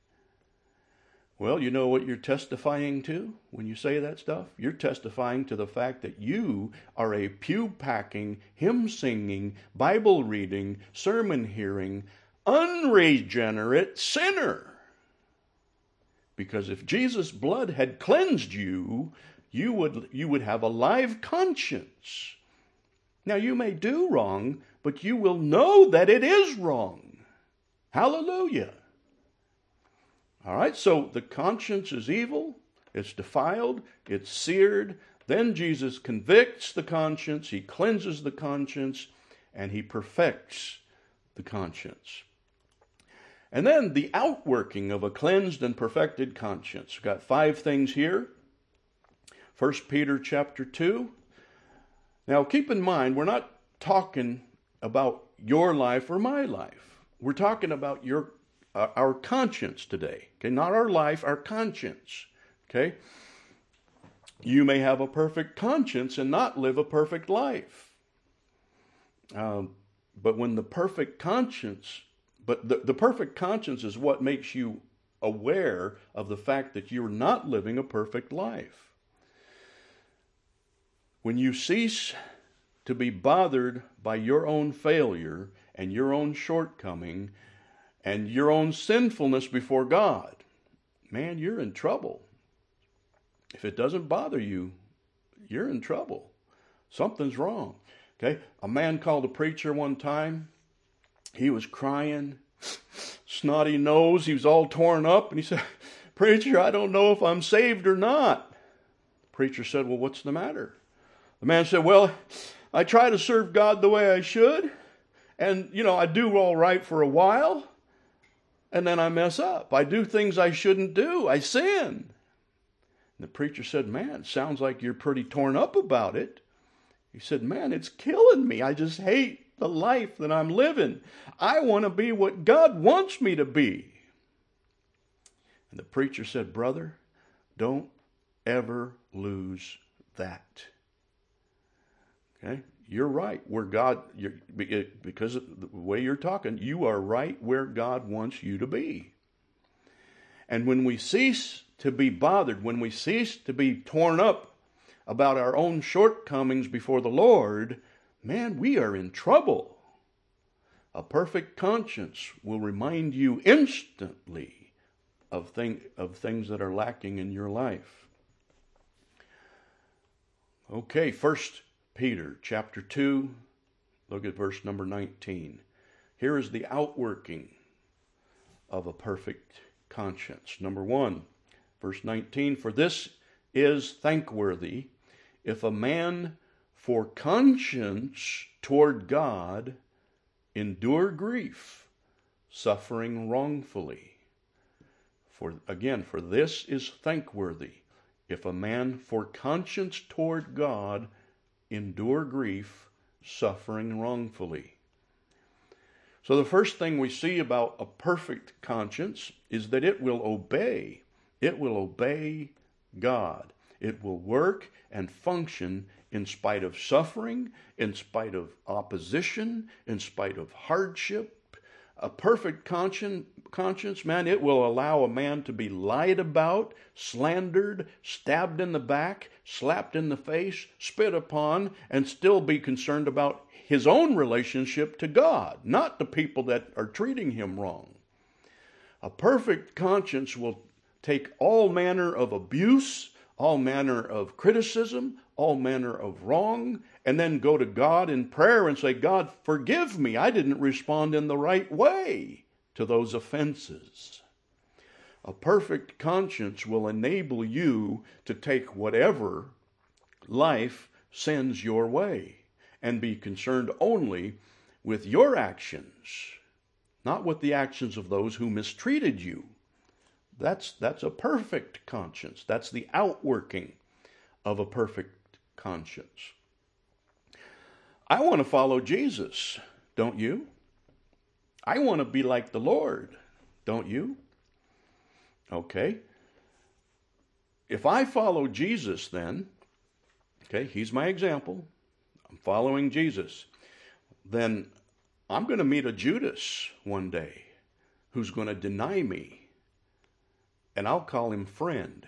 [SPEAKER 1] Well, you know what you're testifying to when you say that stuff? You're testifying to the fact that you are a pew-packing, hymn-singing, Bible-reading, sermon-hearing, unregenerate sinner. Because if Jesus' blood had cleansed you, you would, you would have a live conscience. Now, you may do wrong, but you will know that it is wrong. Hallelujah. All right, so the conscience is evil, it's defiled, it's seared. Then Jesus convicts the conscience, He cleanses the conscience, and He perfects the conscience. And then the outworking of a cleansed and perfected conscience. We've got five things here. First Peter chapter two. Now keep in mind, we're not talking about your life or my life. We're talking about your uh, our conscience today. Okay, not our life, our conscience. Okay? You may have a perfect conscience and not live a perfect life. Um, but when the perfect conscience, but the, the perfect conscience is what makes you aware of the fact that you're not living a perfect life. When you cease to be bothered by your own failure and your own shortcoming and your own sinfulness before God, man, you're in trouble. If it doesn't bother you, you're in trouble. Something's wrong. Okay? A man called a preacher one time. He was crying, snotty nose. He was all torn up. And he said, "Preacher, I don't know if I'm saved or not." The preacher said, "Well, what's the matter?" The man said, "Well, I try to serve God the way I should. And, you know, I do all right for a while. And then I mess up. I do things I shouldn't do. I sin." And the preacher said, "Man, it sounds like you're pretty torn up about it." He said, "Man, it's killing me. I just hate the life that I'm living. I want to be what God wants me to be." And the preacher said, "Brother, don't ever lose that." Okay? You're right where God, you're, because of the way you're talking, you are right where God wants you to be. And when we cease to be bothered, when we cease to be torn up about our own shortcomings before the Lord, man, we are in trouble. A perfect conscience will remind you instantly of, thing, of things that are lacking in your life. Okay, First Peter chapter two, look at verse number nineteen. Here is the outworking of a perfect conscience. Number one, verse nineteen, for this is thankworthy, if a man for conscience toward God endure grief, suffering wrongfully. For again, for this is thankworthy, if a man for conscience toward God endure grief, suffering wrongfully. So the first thing we see about a perfect conscience is that it will obey. It will obey God. It will work and function in spite of suffering, in spite of opposition, in spite of hardship. A perfect conscience, conscience, man, it will allow a man to be lied about, slandered, stabbed in the back, slapped in the face, spit upon, and still be concerned about his own relationship to God, not the people that are treating him wrong. A perfect conscience will take all manner of abuse, all manner of criticism, all manner of wrong, and then go to God in prayer and say, God, forgive me. I didn't respond in the right way to those offenses. A perfect conscience will enable you to take whatever life sends your way and be concerned only with your actions, not with the actions of those who mistreated you. That's, that's a perfect conscience. That's the outworking of a perfect conscience. I want to follow Jesus, don't you? I want to be like the Lord, don't you? Okay. If I follow Jesus then, okay, he's my example, I'm following Jesus, then I'm going to meet a Judas one day who's going to deny me, and I'll call him friend.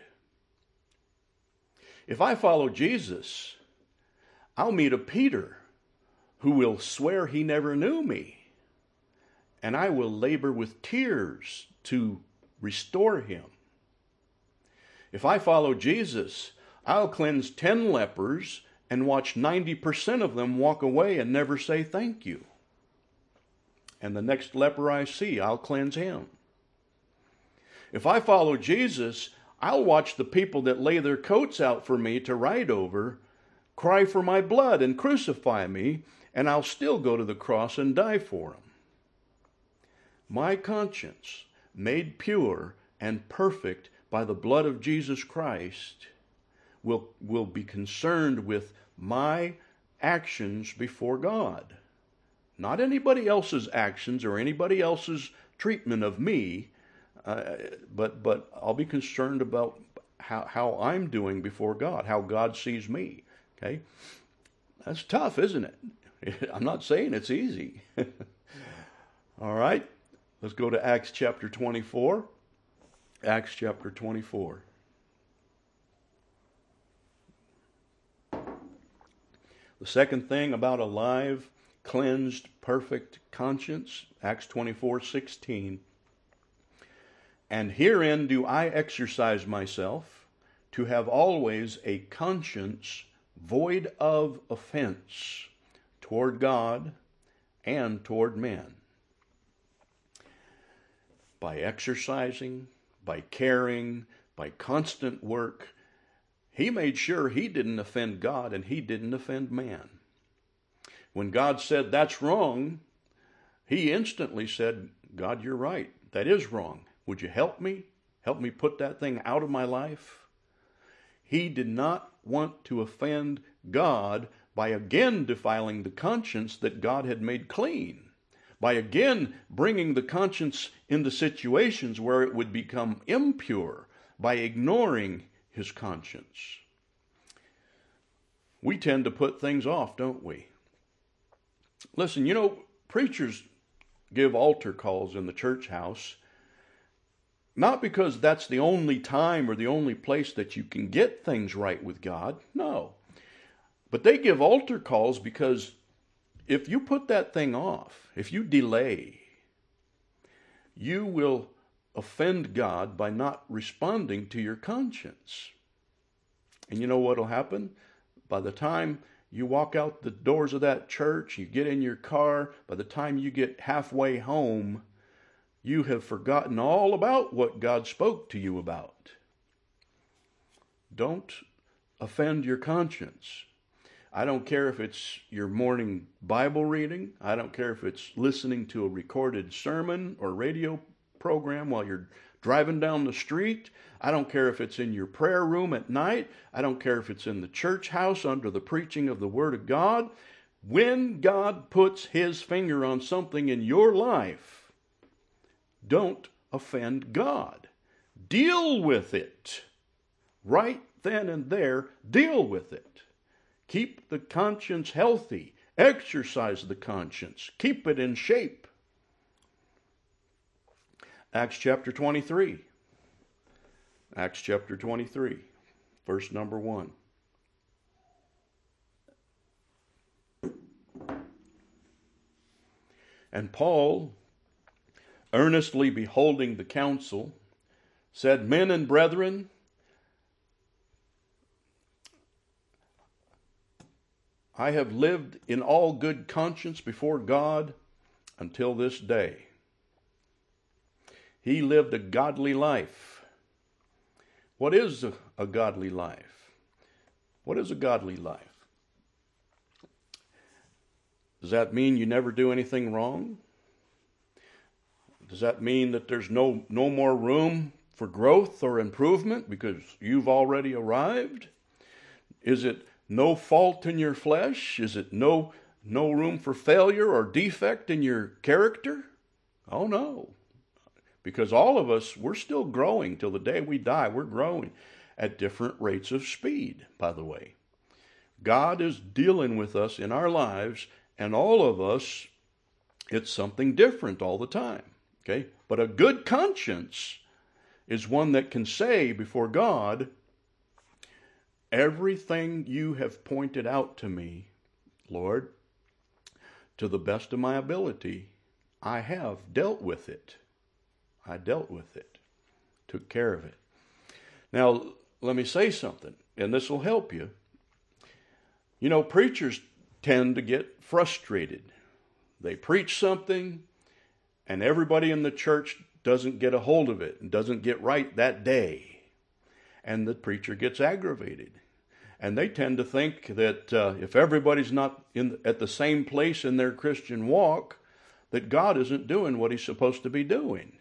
[SPEAKER 1] If I follow Jesus, I'll meet a Peter who will swear he never knew me, and I will labor with tears to restore him. If I follow Jesus, I'll cleanse ten lepers and watch ninety percent of them walk away and never say thank you. And the next leper I see, I'll cleanse him. If I follow Jesus, I'll watch the people that lay their coats out for me to ride over cry for my blood and crucify me, and I'll still go to the cross and die for them. My conscience, made pure and perfect by the blood of Jesus Christ, will, will be concerned with my actions before God. Not anybody else's actions or anybody else's treatment of me, uh, but, but I'll be concerned about how, how I'm doing before God, how God sees me. Okay? That's tough, isn't it? I'm not saying it's easy. All right, let's go to Acts chapter twenty-four. Acts chapter twenty-four. The second thing about a live, cleansed, perfect conscience, Acts twenty-four sixteen. And herein do I exercise myself, to have always a conscience void of offense toward God and toward men. By exercising, by caring, by constant work, he made sure he didn't offend God and he didn't offend man. When God said, that's wrong, he instantly said, God, you're right. That is wrong. Would you help me? Help me put that thing out of my life? He did not want to offend God by again defiling the conscience that God had made clean, by again bringing the conscience into situations where it would become impure, by ignoring his conscience. We tend to put things off, don't we? Listen, you know, preachers give altar calls in the church house, not because that's the only time or the only place that you can get things right with God. No. But they give altar calls because if you put that thing off, if you delay, you will offend God by not responding to your conscience. And you know what will happen? By the time you walk out the doors of that church, you get in your car, by the time you get halfway home, you have forgotten all about what God spoke to you about. Don't offend your conscience. I don't care if it's your morning Bible reading. I don't care if it's listening to a recorded sermon or radio program while you're driving down the street. I don't care if it's in your prayer room at night. I don't care if it's in the church house under the preaching of the Word of God. When God puts His finger on something in your life, don't offend God. Deal with it. Right then and there, deal with it. Keep the conscience healthy. Exercise the conscience. Keep it in shape. Acts chapter twenty-three. Acts chapter twenty-three, verse number one. And Paul, earnestly beholding the council, said, Men and brethren, I have lived in all good conscience before God until this day. He lived a godly life. What is a, a godly life? What is a godly life? Does that mean you never do anything wrong? Does that mean that there's no, no more room for growth or improvement because you've already arrived? Is it no fault in your flesh? Is it no, no room for failure or defect in your character? Oh no. Because all of us, we're still growing till the day we die. We're growing at different rates of speed, by the way. God is dealing with us in our lives, and all of us, it's something different all the time. Okay? But a good conscience is one that can say before God, everything you have pointed out to me, Lord, to the best of my ability, I have dealt with it. I dealt with it, took care of it. Now, let me say something, and this will help you. You know, preachers tend to get frustrated. They preach something, and everybody in the church doesn't get a hold of it and doesn't get right that day. And the preacher gets aggravated. And they tend to think that uh, if everybody's not in, at the same place in their Christian walk, that God isn't doing what He's supposed to be doing.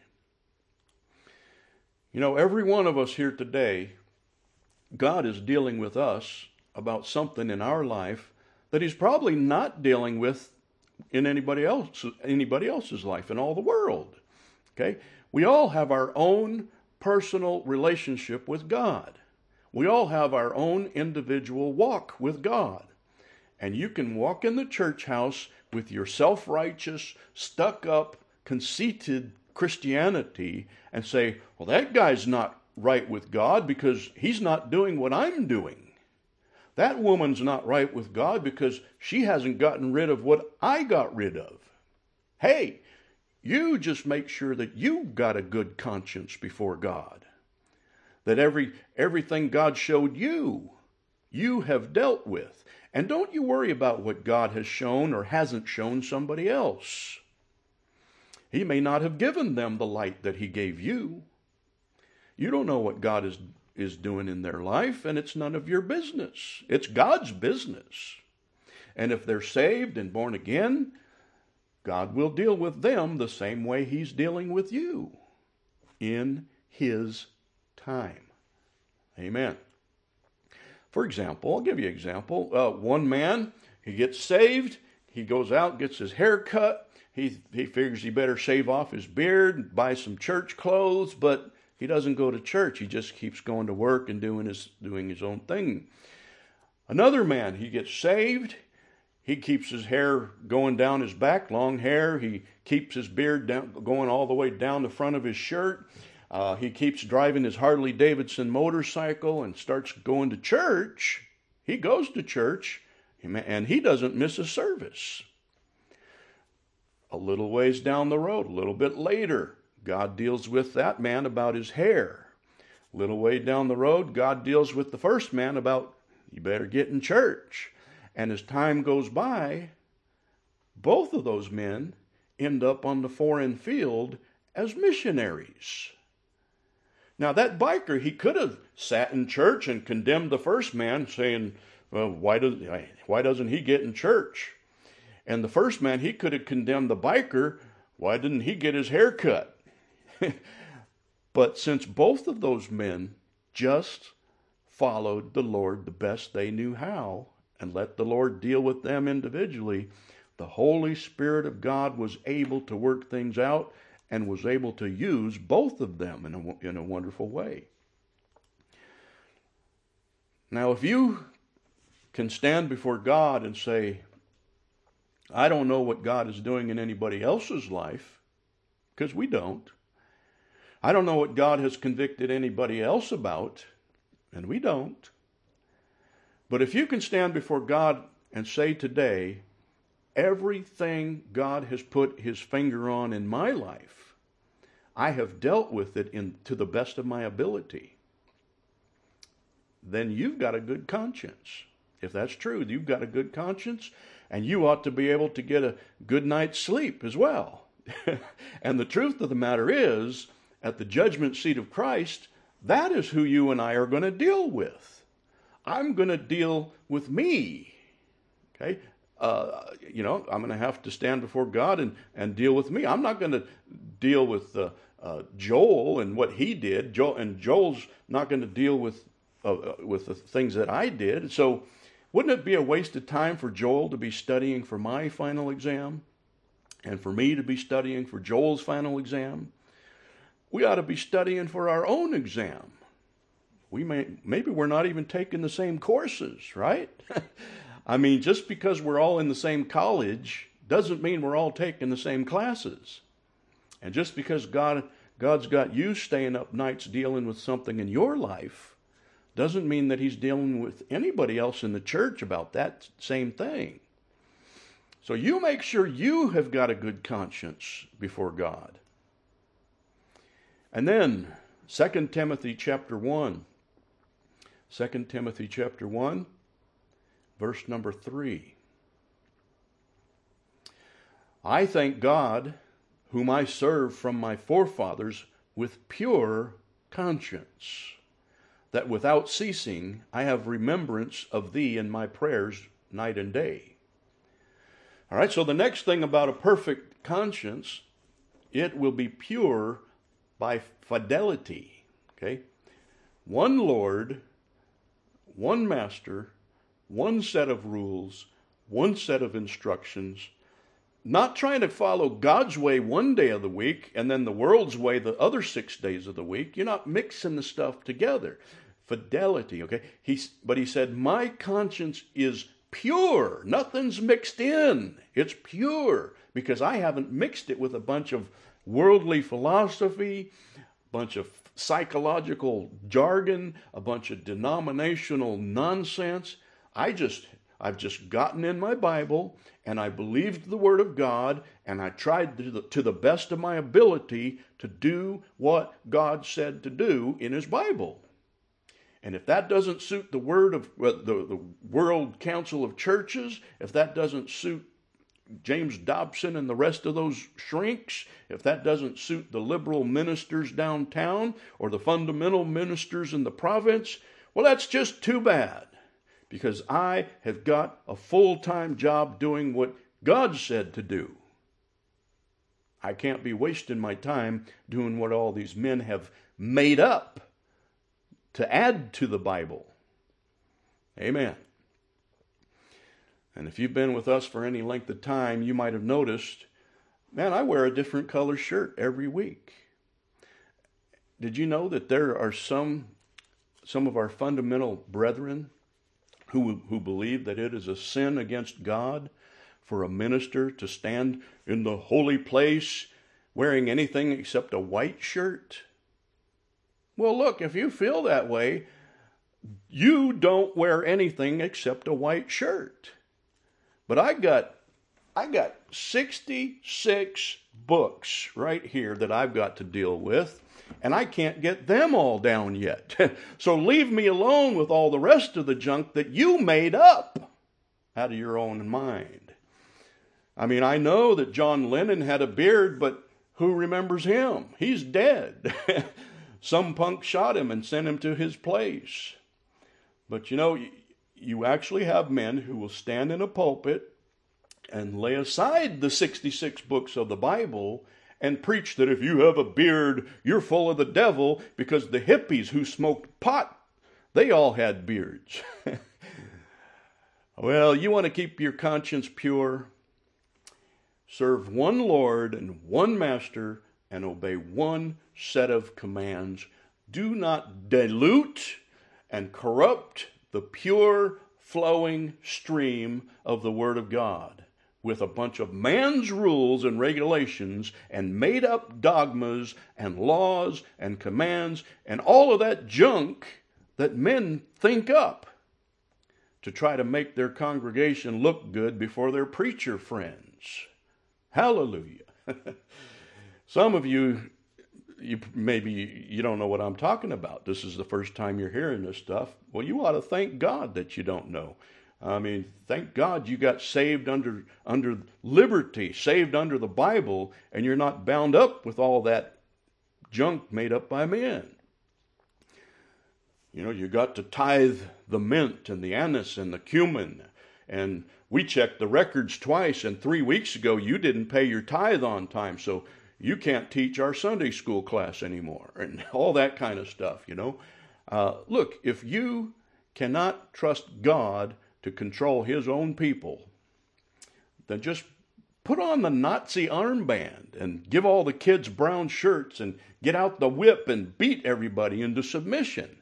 [SPEAKER 1] You know, every one of us here today, God is dealing with us about something in our life that He's probably not dealing with in anybody else, anybody else's life in all the world. Okay? We all have our own personal relationship with God. We all have our own individual walk with God. And you can walk in the church house with your self-righteous, stuck-up, conceited Christianity and say, well, that guy's not right with God because he's not doing what I'm doing. That woman's not right with God because she hasn't gotten rid of what I got rid of. Hey, you just make sure that you've got a good conscience before God. That every everything God showed you, you have dealt with. And don't you worry about what God has shown or hasn't shown somebody else. He may not have given them the light that He gave you. You don't know what God is, is doing in their life, and it's none of your business. It's God's business. And if they're saved and born again, God will deal with them the same way He's dealing with you, in His time. Amen. For example, I'll give you an example. Uh, one man, he gets saved, he goes out, gets his hair cut, he, he figures he better shave off his beard, buy some church clothes, but he doesn't go to church. He just keeps going to work and doing his, doing his own thing. Another man, he gets saved, he keeps his hair going down his back, long hair, he keeps his beard down, going all the way down the front of his shirt. Uh, he keeps driving his Harley Davidson motorcycle and starts going to church. He goes to church, and he doesn't miss a service. A little ways down the road, a little bit later, God deals with that man about his hair. A little way down the road, God deals with the first man about, you better get in church. And as time goes by, both of those men end up on the foreign field as missionaries. Now that biker, he could have sat in church and condemned the first man, saying, well, why, does, why doesn't he get in church? And the first man, he could have condemned the biker, why didn't he get his hair cut? But since both of those men just followed the Lord the best they knew how and let the Lord deal with them individually, the Holy Spirit of God was able to work things out and was able to use both of them in a, in a wonderful way. Now, if you can stand before God and say, I don't know what God is doing in anybody else's life, because we don't. I don't know what God has convicted anybody else about, and we don't. But if you can stand before God and say today, everything God has put his finger on in my life, I have dealt with it in, to the best of my ability, then you've got a good conscience. If that's true, you've got a good conscience, and you ought to be able to get a good night's sleep as well. And the truth of the matter is, at the judgment seat of Christ, that is who you and I are going to deal with. I'm going to deal with me. Okay? Uh, you know, I'm going to have to stand before God and, and deal with me. I'm not going to deal with uh, uh, Joel and what he did. Joel, and Joel's not going to deal with, uh, with the things that I did. So wouldn't it be a waste of time for Joel to be studying for my final exam and for me to be studying for Joel's final exam? We ought to be studying for our own exam. We may, maybe we're not even taking the same courses, right? I mean, just because we're all in the same college doesn't mean we're all taking the same classes. And just because God, God's got you staying up nights dealing with something in your life doesn't mean that he's dealing with anybody else in the church about that same thing. So you make sure you have got a good conscience before God. And then, Second Timothy chapter one. Second Timothy chapter one, verse number three. I thank God, whom I serve from my forefathers with pure conscience, that without ceasing I have remembrance of thee in my prayers night and day. All right, so the next thing about a perfect conscience, it will be pure by fidelity. Okay? One Lord, one Master, one set of rules, one set of instructions, not trying to follow God's way one day of the week and then the world's way the other six days of the week. You're not mixing the stuff together. Fidelity, okay? He, but he said, my conscience is pure. Nothing's mixed in. It's pure because I haven't mixed it with a bunch of worldly philosophy, a bunch of psychological jargon, a bunch of denominational nonsense. I just, I've just gotten in my Bible and I believed the Word of God and I tried to the, to the best of my ability to do what God said to do in His Bible. And if that doesn't suit the word of uh, the, the World Council of Churches, if that doesn't suit James Dobson and the rest of those shrinks, if that doesn't suit the liberal ministers downtown or the fundamental ministers in the province, well, that's just too bad. Because I have got a full-time job doing what God said to do. I can't be wasting my time doing what all these men have made up to add to the Bible. Amen. And if you've been with us for any length of time, you might have noticed, man, I wear a different color shirt every week. Did you know that there are some, some of our fundamental brethren who, who believe that it is a sin against God for a minister to stand in the holy place wearing anything except a white shirt? Well, look, if you feel that way, you don't wear anything except a white shirt. But I got I got sixty-six books right here that I've got to deal with, and I can't get them all down yet. So leave me alone with all the rest of the junk that you made up out of your own mind. I mean, I know that John Lennon had a beard, but who remembers him? He's dead. Some punk shot him and sent him to his place. But you know, you actually have men who will stand in a pulpit and lay aside the sixty-six books of the Bible and preach that if you have a beard, you're full of the devil, because the hippies who smoked pot, they all had beards. Well, you want to keep your conscience pure? Serve one Lord and one Master and obey one set of commands. Do not dilute and corrupt the pure flowing stream of the Word of God with a bunch of man's rules and regulations and made up dogmas and laws and commands and all of that junk that men think up to try to make their congregation look good before their preacher friends. Hallelujah. Some of you, you maybe you don't know what I'm talking about. This is the first time you're hearing this stuff. Well, you ought to thank God that you don't know. I mean, thank God you got saved under under liberty, saved under the Bible, and you're not bound up with all that junk made up by men. You know, you got to tithe the mint and the anise and the cumin. And we checked the records twice, and three weeks ago you didn't pay your tithe on time, so you can't teach our Sunday school class anymore, and all that kind of stuff, you know. Uh, look, if you cannot trust God to control his own people, then just put on the Nazi armband and give all the kids brown shirts and get out the whip and beat everybody into submission.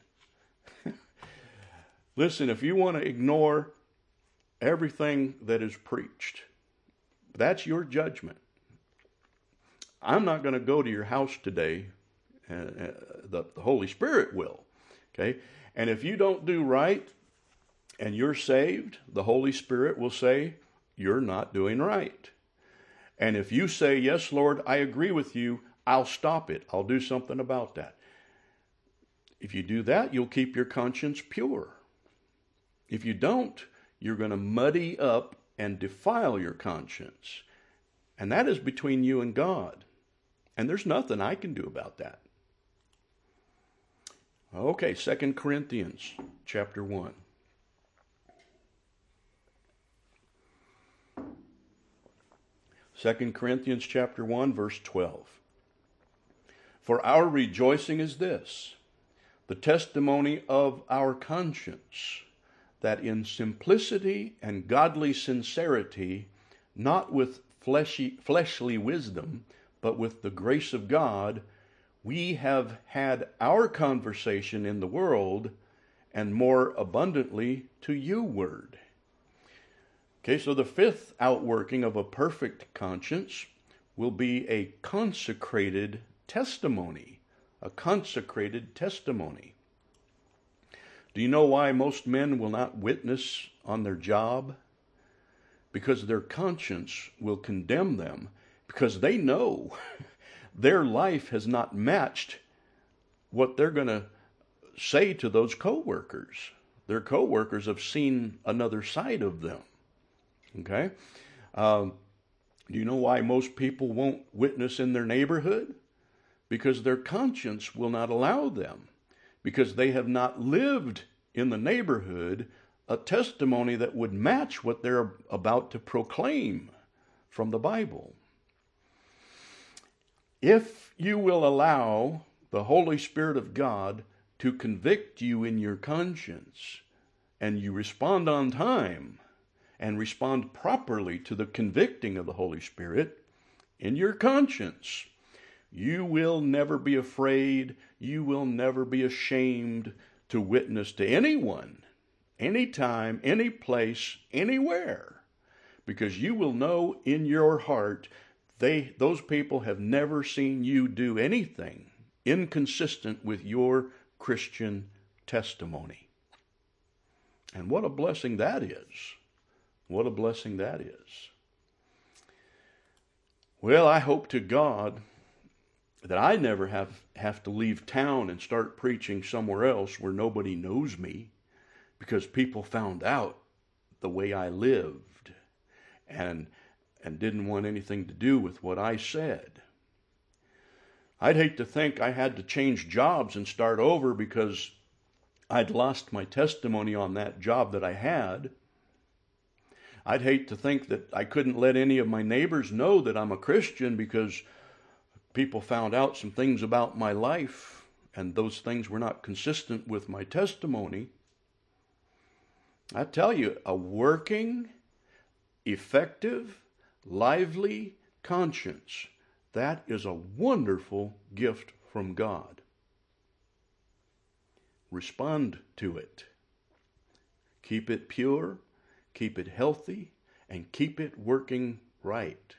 [SPEAKER 1] Listen, if you want to ignore everything that is preached, that's your judgment. I'm not going to go to your house today. Uh, the, the Holy Spirit will. Okay? And if you don't do right and you're saved, the Holy Spirit will say, you're not doing right. And if you say, yes, Lord, I agree with you, I'll stop it. I'll do something about that. If you do that, you'll keep your conscience pure. If you don't, you're going to muddy up and defile your conscience. And that is between you and God. And there's nothing I can do about that. Okay, Second Corinthians chapter one. Second Corinthians chapter one, verse twelve. For our rejoicing is this, the testimony of our conscience, that in simplicity and godly sincerity, not with fleshy, fleshly wisdom, but with the grace of God, we have had our conversation in the world, and more abundantly to you word. Okay, so the fifth outworking of a perfect conscience will be a consecrated testimony. A consecrated testimony. Do you know why most men will not witness on their job? Because their conscience will condemn them, because they know their life has not matched what they're going to say to those coworkers. Their coworkers have seen another side of them. Okay? Um, do you know why most people won't witness in their neighborhood? Because their conscience will not allow them. Because they have not lived in the neighborhood a testimony that would match what they're about to proclaim from the Bible. If you will allow the Holy Spirit of God to convict you in your conscience, and you respond on time, and respond properly to the convicting of the Holy Spirit in your conscience, you will never be afraid, you will never be ashamed to witness to anyone, anytime, any place, anywhere. Because you will know in your heart, they, those people have never seen you do anything inconsistent with your Christian testimony. And what a blessing that is. What a blessing that is. Well, I hope to God that I never have, have to leave town and start preaching somewhere else where nobody knows me because people found out the way I lived and and didn't want anything to do with what I said. I'd hate to think I had to change jobs and start over because I'd lost my testimony on that job that I had. I'd hate to think that I couldn't let any of my neighbors know that I'm a Christian because people found out some things about my life and those things were not consistent with my testimony. I tell you, a working, effective, lively conscience, that is a wonderful gift from God. Respond to it. Keep it pure, keep it healthy, and keep it working right.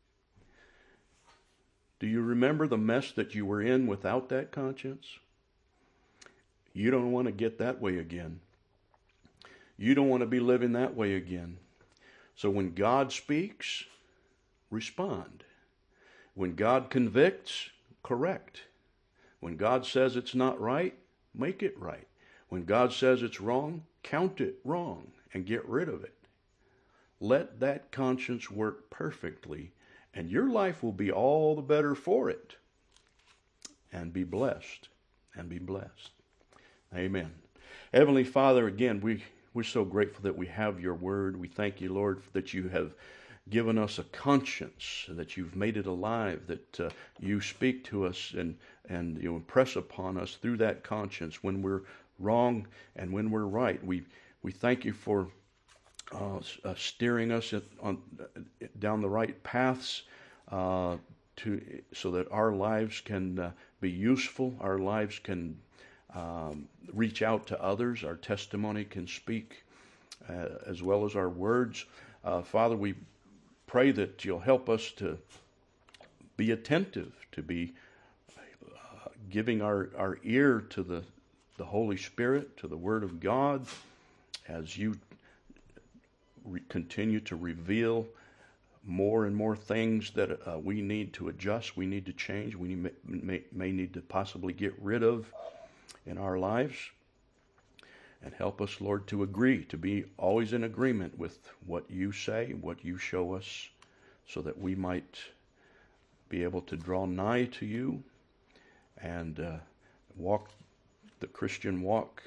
[SPEAKER 1] Do you remember the mess that you were in without that conscience? You don't want to get that way again. You don't want to be living that way again. So when God speaks, respond. When God convicts, correct. When God says it's not right, make it right. When God says it's wrong, count it wrong and get rid of it. Let that conscience work perfectly, and your life will be all the better for it. And be blessed. And be blessed. Amen. Heavenly Father, again, we We're so grateful that we have your word. We thank you, Lord, that you have given us a conscience, that you've made it alive, that uh, you speak to us and, and you impress upon us through that conscience when we're wrong and when we're right. We we thank you for uh, uh, steering us at, on, down the right paths uh, to so that our lives can uh, be useful, our lives can Um, reach out to others. Our testimony can speak uh, as well as our words. Uh, Father, we pray that you'll help us to be attentive, to be uh, giving our, our ear to the, the Holy Spirit, to the Word of God, as you re- continue to reveal more and more things that uh, we need to adjust, we need to change, we may, may, may need to possibly get rid of in our lives, and help us, Lord, to agree, to be always in agreement with what you say, what you show us, so that we might be able to draw nigh to you and uh, walk the Christian walk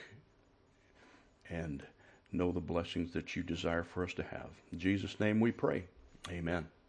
[SPEAKER 1] and know the blessings that you desire for us to have. In Jesus' name we pray. Amen.